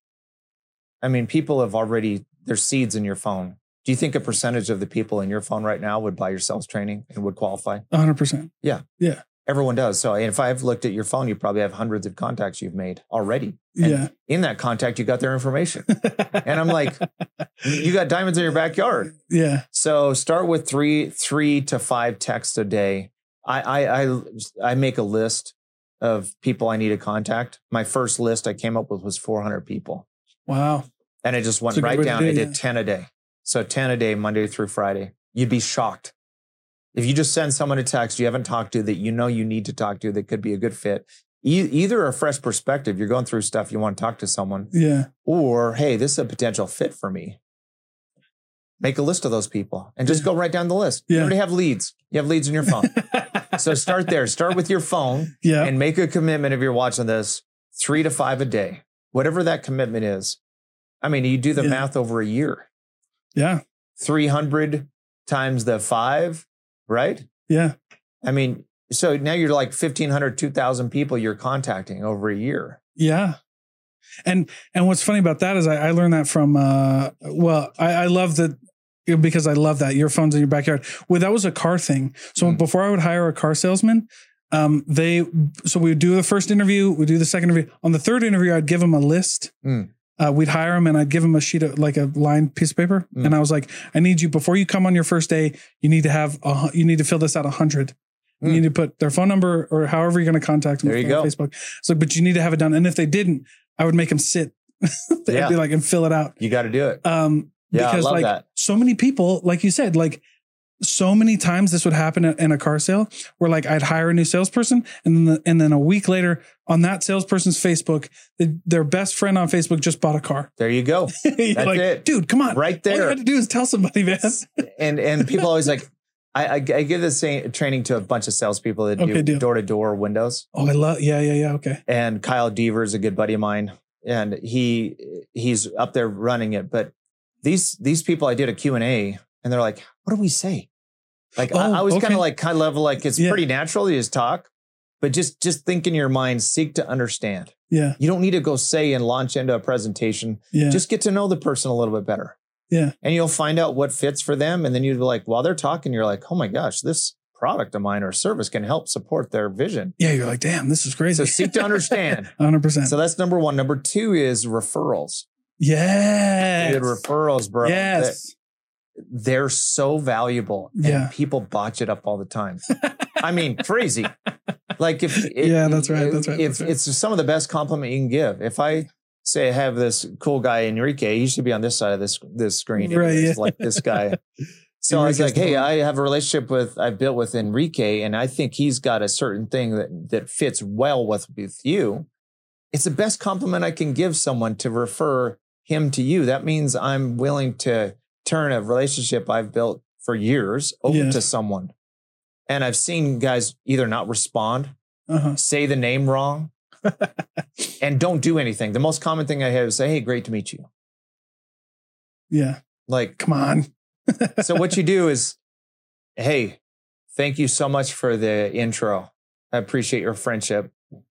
I mean, people have already, there's seeds in your phone. Do you think a percentage of the people in your phone right now would buy your sales training and would qualify? A hundred percent. Yeah. Yeah. Everyone does. So if I've looked at your phone, you probably have hundreds of contacts you've made already. And yeah. in that contact, you got their information. And I'm like, you got diamonds in your backyard. Yeah. So start with three, three to five texts a day. I, I, I, I make a list of people I need to contact. My first list I came up with was four hundred people. Wow. And I just went right down. I did ten a day. So ten a day, Monday through Friday. You'd be shocked. If you just send someone a text you haven't talked to that you know you need to talk to that could be a good fit, e- either a fresh perspective, you're going through stuff, you want to talk to someone. Yeah. Or, hey, this is a potential fit for me. Make a list of those people and just yeah. go right down the list. Yeah. You already have leads. You have leads in your phone. So start there. Start with your phone yeah. and make a commitment if you're watching this, three to five a day, whatever that commitment is. I mean, you do the yeah. math over a year. Yeah. three hundred times the five, right? Yeah. I mean, so now you're like fifteen hundred, two thousand people you're contacting over a year. Yeah. And, and what's funny about that is I, I learned that from, uh, well, I, I love that because I love that your phone's in your backyard. Well, that was a car thing. So mm. before I would hire a car salesman, um, they, so we would do the first interview, we do the second interview. On the third interview, I'd give them a list. Mm. Uh, we'd hire them and I'd give them a sheet of like a lined piece of paper. Mm. And I was like, I need you, before you come on your first day, you need to have, a, you need to fill this out a hundred. You mm. need to put their phone number or however you're going to contact them. There you go. Facebook. It's like, but you need to have it done. And if they didn't, I would make them sit. They'd yeah. be like, and fill it out. You got to do it. Um, yeah, because I love like that. So many people, like you said, like so many times this would happen in a car sale where like I'd hire a new salesperson and then, the, and then a week later on that salesperson's Facebook, the, their best friend on Facebook just bought a car. There you go. That's like, it. Dude, come on. Right there. All you had to do is tell somebody, man. and, and people always like, I, I, I give this same training to a bunch of salespeople that okay, do door to door windows. Oh, I love, yeah, yeah, yeah. Okay. And Kyle Deaver is a good buddy of mine, and he he's up there running it. But these these people, I did a Q and A, and they're like, "What do we say?" Like oh, I, I was okay. kind of like kind of level, like it's yeah. pretty natural. You just talk, but just just think in your mind, seek to understand. Yeah. You don't need to go say and launch into a presentation. Yeah. Just get to know the person a little bit better. Yeah. And you'll find out what fits for them. And then you'd be like, while they're talking, you're like, oh my gosh, this product of mine or service can help support their vision. Yeah. You're like, damn, this is crazy. So seek to understand. one hundred percent. So that's number one. Number two is referrals. Yes. Dude, referrals, bro. Yes. They're so valuable. Yeah. And people botch it up all the time. I mean, crazy. Like if, if yeah, that's right. That's right. If that's right. It's some of the best compliment you can give. If I say I have this cool guy, Enrique, he used to be on this side of this this screen, right? Yeah. Like this guy. So Enrique's I was like, hey, I have a relationship with I built with Enrique, and I think he's got a certain thing that that fits well with with you. It's the best compliment I can give someone to refer him to you. That means I'm willing to turn a relationship I've built for years over yeah. to someone. And I've seen guys either not respond, uh-huh. say the name wrong, and don't do anything. The most common thing I have is say, hey, great to meet you. Yeah. Like, come on. So what you do is, hey, thank you so much for the intro. I appreciate your friendship.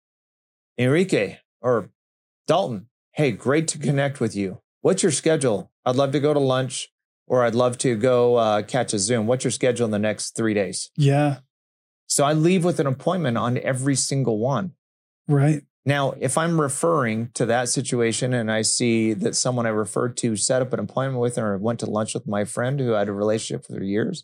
Enrique or Dalton, hey, great to connect with you. What's your schedule? I'd love to go to lunch, or I'd love to go uh, catch a Zoom. What's your schedule in the next three days? Yeah. So I leave with an appointment on every single one. Right. Now, if I'm referring to that situation and I see that someone I referred to set up an appointment with or went to lunch with my friend who I had a relationship with for years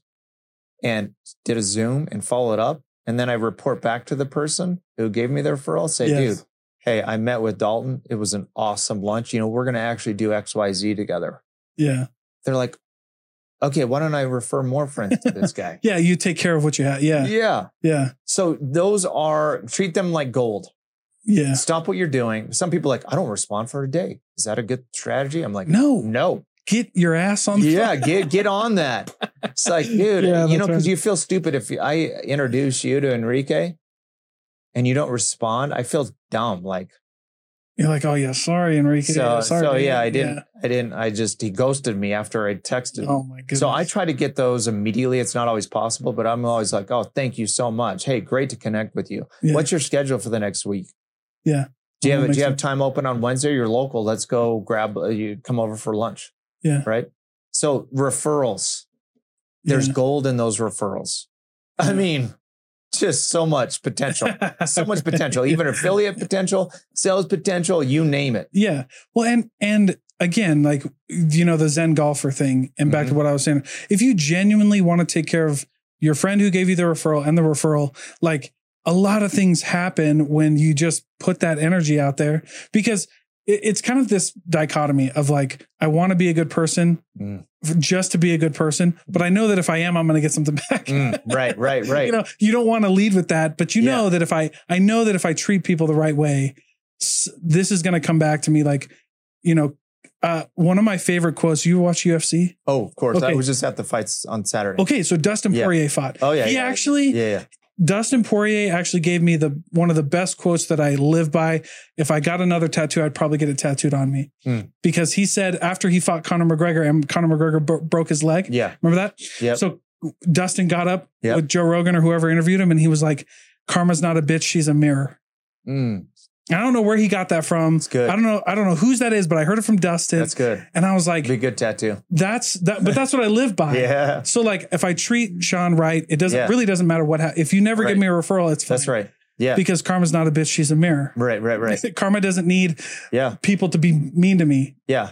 and did a Zoom and followed up, and then I report back to the person who gave me the referral, say, yes. dude, hey, I met with Dalton. It was an awesome lunch. You know, we're going to actually do X Y Z together. Yeah. They're like, okay, why don't I refer more friends to this guy? Yeah, you take care of what you have. Yeah. Yeah. Yeah. So those are, treat them like gold. Yeah. Stop what you're doing. Some people are like, I don't respond for a day. Is that a good strategy? I'm like, no, no. Get your ass on the Yeah, phone. get get on that. It's like, dude, yeah, you know, because right. you feel stupid if I introduce you to Enrique and you don't respond. I feel dumb. Like, you're like, oh yeah, sorry, Enrique. So, sorry, so yeah, I didn't, yeah. I didn't, I just, he ghosted me after I texted. Oh my goodness. So I try to get those immediately. It's not always possible, but I'm always like, oh, thank you so much. Hey, great to connect with you. Yeah. What's your schedule for the next week? Yeah. Do you have, do you have time open on Wednesday? You're local. Let's go grab, uh, you come over for lunch. Yeah. Right. So referrals, there's yeah. gold in those referrals. I mean, just so much potential, so much potential, even affiliate potential, sales potential, you name it. Yeah. Well, and, and again, like, you know, the Zen golfer thing, and back mm-hmm. to what I was saying, if you genuinely want to take care of your friend who gave you the referral and the referral, like a lot of things happen when you just put that energy out there, because it, it's kind of this dichotomy of like, I want to be a good person mm. just to be a good person, but I know that if I am, I'm going to get something back. mm, right, right, right. You know, you don't want to lead with that, but you yeah. know that if I, I know that if I treat people the right way, this is going to come back to me. Like, you know, uh, one of my favorite quotes, you watch U F C? Oh, of course. Okay. I was just at the fights on Saturday. Okay. So Dustin yeah. Poirier fought. Oh yeah. He yeah. actually, yeah, yeah. Dustin Poirier actually gave me the one of the best quotes that I live by. If I got another tattoo, I'd probably get it tattooed on me mm. because he said after he fought Conor McGregor and Conor McGregor bro- broke his leg. Yeah. Remember that? Yeah. So Dustin got up yep. with Joe Rogan or whoever interviewed him. And he was like, karma's not a bitch. She's a mirror. Mm. I don't know where he got that from. It's good. I don't know. I don't know whose that is, but I heard it from Dustin. That's good. And I was like, be a good tattoo. That's that, but that's what I live by. Yeah. So like, if I treat Sean right, it doesn't yeah. really doesn't matter what, ha- if you never right. give me a referral, it's fine. That's right. Yeah. Because karma's not a bitch. She's a mirror. Right, right, right. Karma doesn't need yeah. people to be mean to me. Yeah.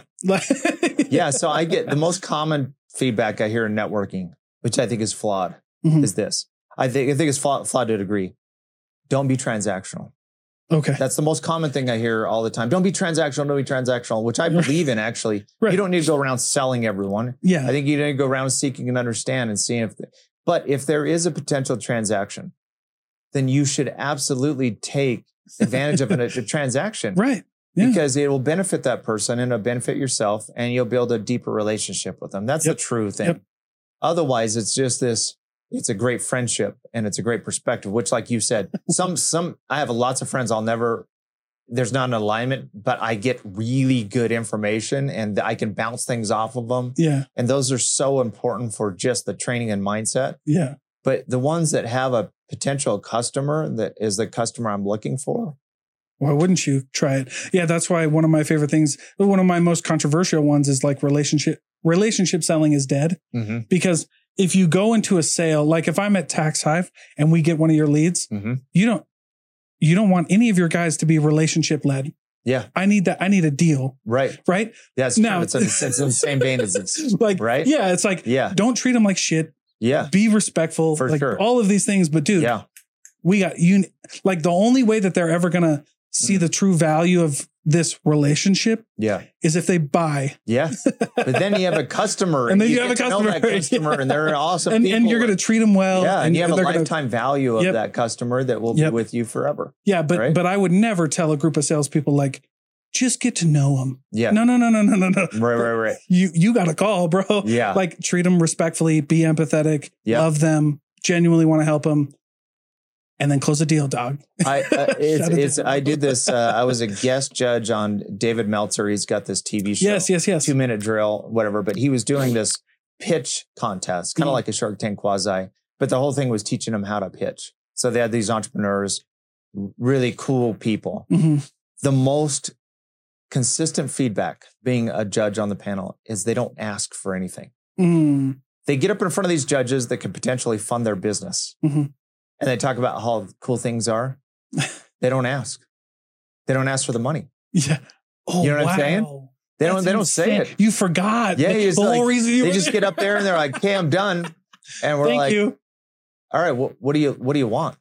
yeah. So I get the most common feedback I hear in networking, which I think is flawed, mm-hmm. is this. I think, I think it's flawed, flawed to a degree. Don't be transactional. Okay. That's the most common thing I hear all the time. Don't be transactional, don't be transactional, which I believe in actually. Right. You don't need to go around selling everyone. Yeah. I think you need to go around seeking and understand and seeing if, but if there is a potential transaction, then you should absolutely take advantage of a, a transaction. Right. Yeah. Because it will benefit that person and it'll benefit yourself and you'll build a deeper relationship with them. That's yep. the true thing. Yep. Otherwise, it's just this, it's a great friendship and it's a great perspective, which like you said, some, some, I have lots of friends I'll never, there's not an alignment, but I get really good information and I can bounce things off of them. Yeah. And those are so important for just the training and mindset. Yeah. But the ones that have a potential customer that is the customer I'm looking for. Why wouldn't you try it? Yeah. That's why one of my favorite things, one of my most controversial ones is like relationship, relationship selling is dead mm-hmm. because if you go into a sale, like if I'm at Tax Hive and we get one of your leads, mm-hmm. you don't, you don't want any of your guys to be relationship led. Yeah. I need that. I need a deal. Right. Right. Yeah. It's, now, it's, in, it's in the same vein as it's like, right. Yeah. It's like, yeah. Don't treat them like shit. Yeah. Be respectful. For like sure. All of these things. But dude, yeah. we got you. Like the only way that they're ever going to see mm. the true value of this relationship yeah. is if they buy. Yeah. But then you have a customer and then you, you have a customer, that customer yeah. and they're awesome and, people. and you're going to treat them well. Yeah. And, and you have and a lifetime gonna, value of yep. that customer that will yep. be with you forever. Yeah. But, right? but I would never tell a group of salespeople like, just get to know them. Yeah. No, no, no, no, no, no, no. Right, right, right. You, you got to call, bro. Yeah. Like treat them respectfully, be empathetic, yep. love them, genuinely want to help them. And then close a deal, dog. I uh, it's it's I did this. Uh, I was a guest judge on David Meltzer. He's got this T V show. Yes, yes, yes. Two minute drill, whatever. But he was doing this pitch contest, kind of mm. like a Shark Tank quasi. But the whole thing was teaching them how to pitch. So they had these entrepreneurs, really cool people. Mm-hmm. The most consistent feedback being a judge on the panel is they don't ask for anything. Mm. They get up in front of these judges that could potentially fund their business. Mm-hmm. And they talk about how cool things are. They don't ask. They don't ask for the money. Yeah. Oh, you know what wow. I'm saying? They That's don't. They don't insane. say it. You forgot. Yeah. The The whole like, reason you they were just there. get up there and they're like, "Okay, I'm done." And we're Thank like, you. "All right, what, what do you what do you want?"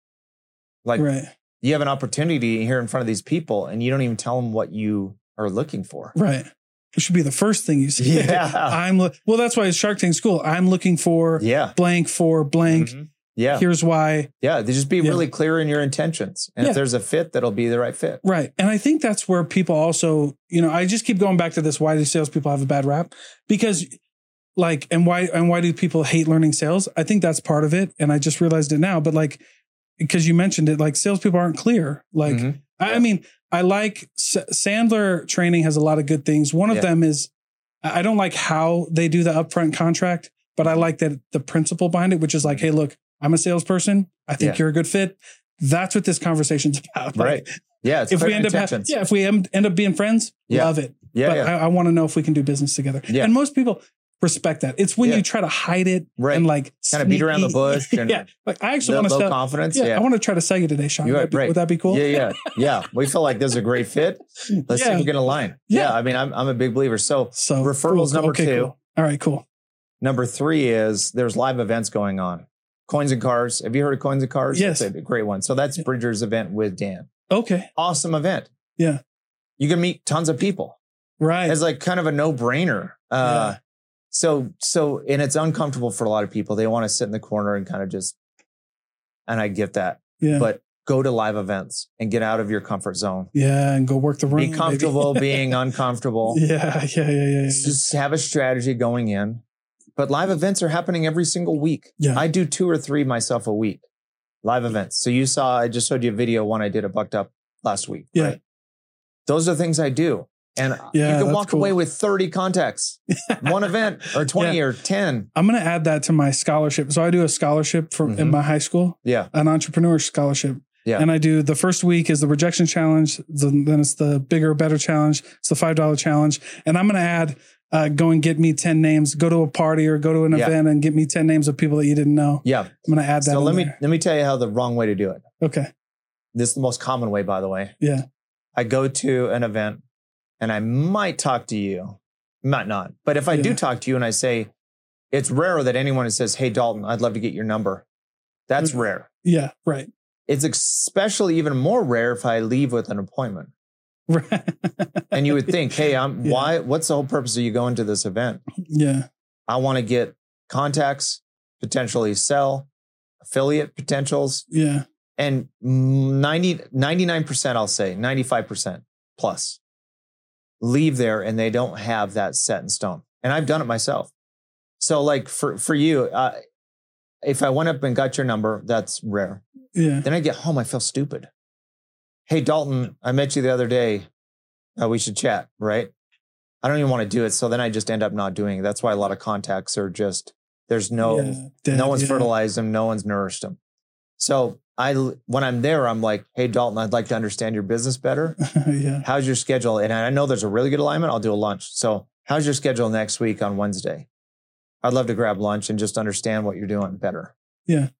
Like, right. you have an opportunity here in front of these people, and you don't even tell them what you are looking for. Right. It should be the first thing you say. Yeah. I'm lo- well. That's why it's Shark Tank School. I'm looking for yeah. blank for blank. Mm-hmm. Yeah. Here's why. Yeah. They just be yeah. really clear in your intentions. And yeah. if there's a fit, that'll be the right fit. Right. And I think that's where people also, you know, I just keep going back to this. Why do salespeople have a bad rap? Because like, and why, and why do people hate learning sales? I think that's part of it. And I just realized it now, but like, because you mentioned it, like salespeople aren't clear. Like, mm-hmm. I, I mean, I like S- Sandler training has a lot of good things. One of yeah. them is, I don't like how they do the upfront contract, but I like that the principle behind it, which is like, hey, look, I'm a salesperson. I think yeah. you're a good fit. That's what this conversation's about. Right. Like, yeah. It's if we end up, ha- yeah, if we end up being friends, yeah. love it. Yeah. But yeah. I, I want to know if we can do business together. Yeah. And most people respect that. It's when yeah. you try to hide it right. and like kind of beat around the bush. And yeah. Like I actually low, want to low sell confidence. Yeah, yeah. I want to try to sell you today, Sean. Would, would, that be, right. would that be cool? Yeah. Yeah. Yeah. We feel like this is a great fit. Let's yeah. see if we can align. Yeah. yeah. I mean, I'm, I'm a big believer. So, so referrals cool. number okay, two. Cool. All right, cool. Number three is there's live events going on. Coins and Cars. Have you heard of Coins and Cars? Yes. It's a great one. So that's Bridger's event with Dan. Okay. Awesome event. Yeah. You can meet tons of people. Right. It's like kind of a no-brainer. Uh, yeah. So, so, and it's uncomfortable for a lot of people. They want to sit in the corner and kind of just, and I get that. Yeah. But go to live events and get out of your comfort zone. Yeah. And go work the room. Be comfortable being uncomfortable. Yeah. Yeah. Yeah. Yeah. yeah. Just have a strategy going in. But live events are happening every single week. Yeah. I do two or three myself a week. Live events. So you saw, I just showed you a video one I did at Bucked Up last week. Yeah. Right? Those are things I do. And yeah, you can walk cool. away with thirty contacts, one event or twenty yeah. or ten. I'm going to add that to my scholarship. So I do a scholarship for mm-hmm. in my high school. Yeah. An entrepreneur scholarship. Yeah. And I do the first week is the rejection challenge. The, then it's the bigger, better challenge. It's the five dollar challenge. And I'm going to add, uh, go and get me ten names, go to a party or go to an yeah. event and get me ten names of people that you didn't know. Yeah. I'm going to add that. So let me, there. let me tell you how the wrong way to do it. Okay. This is the most common way, by the way. Yeah. I go to an event and I might talk to you, might not. But if I yeah. do talk to you and I say, it's rare that anyone who says, hey, Dalton, I'd love to get your number. That's okay. rare. Yeah. Right. It's especially even more rare if I leave with an appointment. Right. And you would think, hey, I'm yeah. why, what's the whole purpose of you going to this event? Yeah. I want to get contacts, potentially sell, affiliate potentials. Yeah. And ninety, ninety-nine percent, I'll say, ninety-five percent plus leave there and they don't have that set in stone. And I've done it myself. So like for, for you, uh, if I went up and got your number, that's rare. Yeah. Then I get home, I feel stupid. Hey, Dalton, I met you the other day. Uh, we should chat, right? I don't even want to do it. So then I just end up not doing it. That's why a lot of contacts are just, there's no, yeah, dead, no one's yeah. fertilized them. No one's nourished them. So I, when I'm there, I'm like, hey, Dalton, I'd like to understand your business better. yeah. How's your schedule? And I know there's a really good alignment. I'll do a lunch. So how's your schedule next week on Wednesday? I'd love to grab lunch and just understand what you're doing better. Yeah.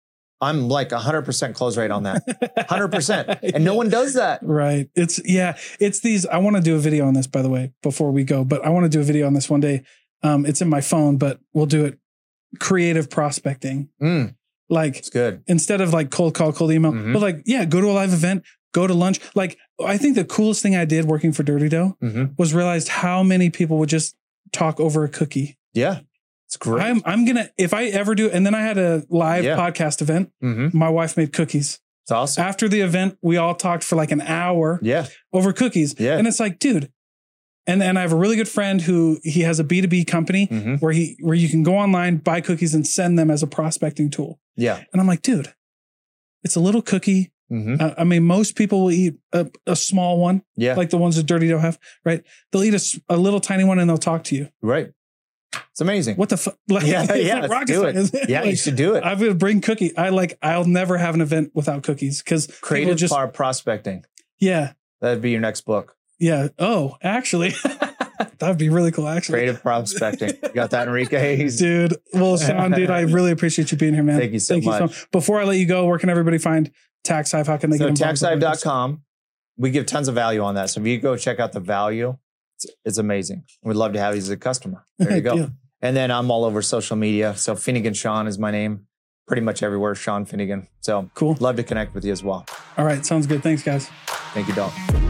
I'm like one hundred percent close rate on that. one hundred percent. And no one does that. Right. It's, yeah, it's these, I want to do a video on this, by the way, before we go, but I want to do a video on this one day. Um, it's in my phone, but we'll do it. Creative prospecting. Mm. Like, it's good. Instead of like cold call, cold email, mm-hmm. but like, yeah, go to a live event, go to lunch. Like, I think the coolest thing I did working for Dirty Dough mm-hmm. was realized how many people would just talk over a cookie. Yeah. It's great. I'm, I'm going to, if I ever do, and then I had a live yeah. podcast event. Mm-hmm. My wife made cookies. It's awesome. After the event, we all talked for like an hour yeah. over cookies. Yeah. And it's like, dude, and and I have a really good friend who he has a B two B company mm-hmm. where he, where you can go online, buy cookies and send them as a prospecting tool. Yeah. And I'm like, dude, it's a little cookie. Mm-hmm. Uh, I mean, most people will eat a, a small one. Yeah. Like the ones that Dirty Dough have, right? They'll eat a, a little tiny one and they'll talk to you. Right. It's amazing. What the fuck? Like, yeah, yeah, like rocket do science. it. Yeah, like, you should do it. I would bring cookie. I like, I'll never have an event without cookies because creative just, power prospecting. Yeah. That'd be your next book. Yeah. Oh, actually, that'd be really cool. Actually, creative prospecting. You got that, Enrique? Dude. Well, Sean, dude, I really appreciate you being here, man. Thank you so Thank much. You so, before I let you go, where can everybody find TaxHive? How can they so get involved? tax hive dot com. We give tons of value on that. So if you go check out the value, it's, it's amazing. We'd love to have you as a customer. There you go. Yeah. And then I'm all over social media. So Finnegan Sean is my name. Pretty much everywhere, Sean Finnegan. So cool. Love to connect with you as well. All right. Sounds good. Thanks, guys. Thank you, Dalton.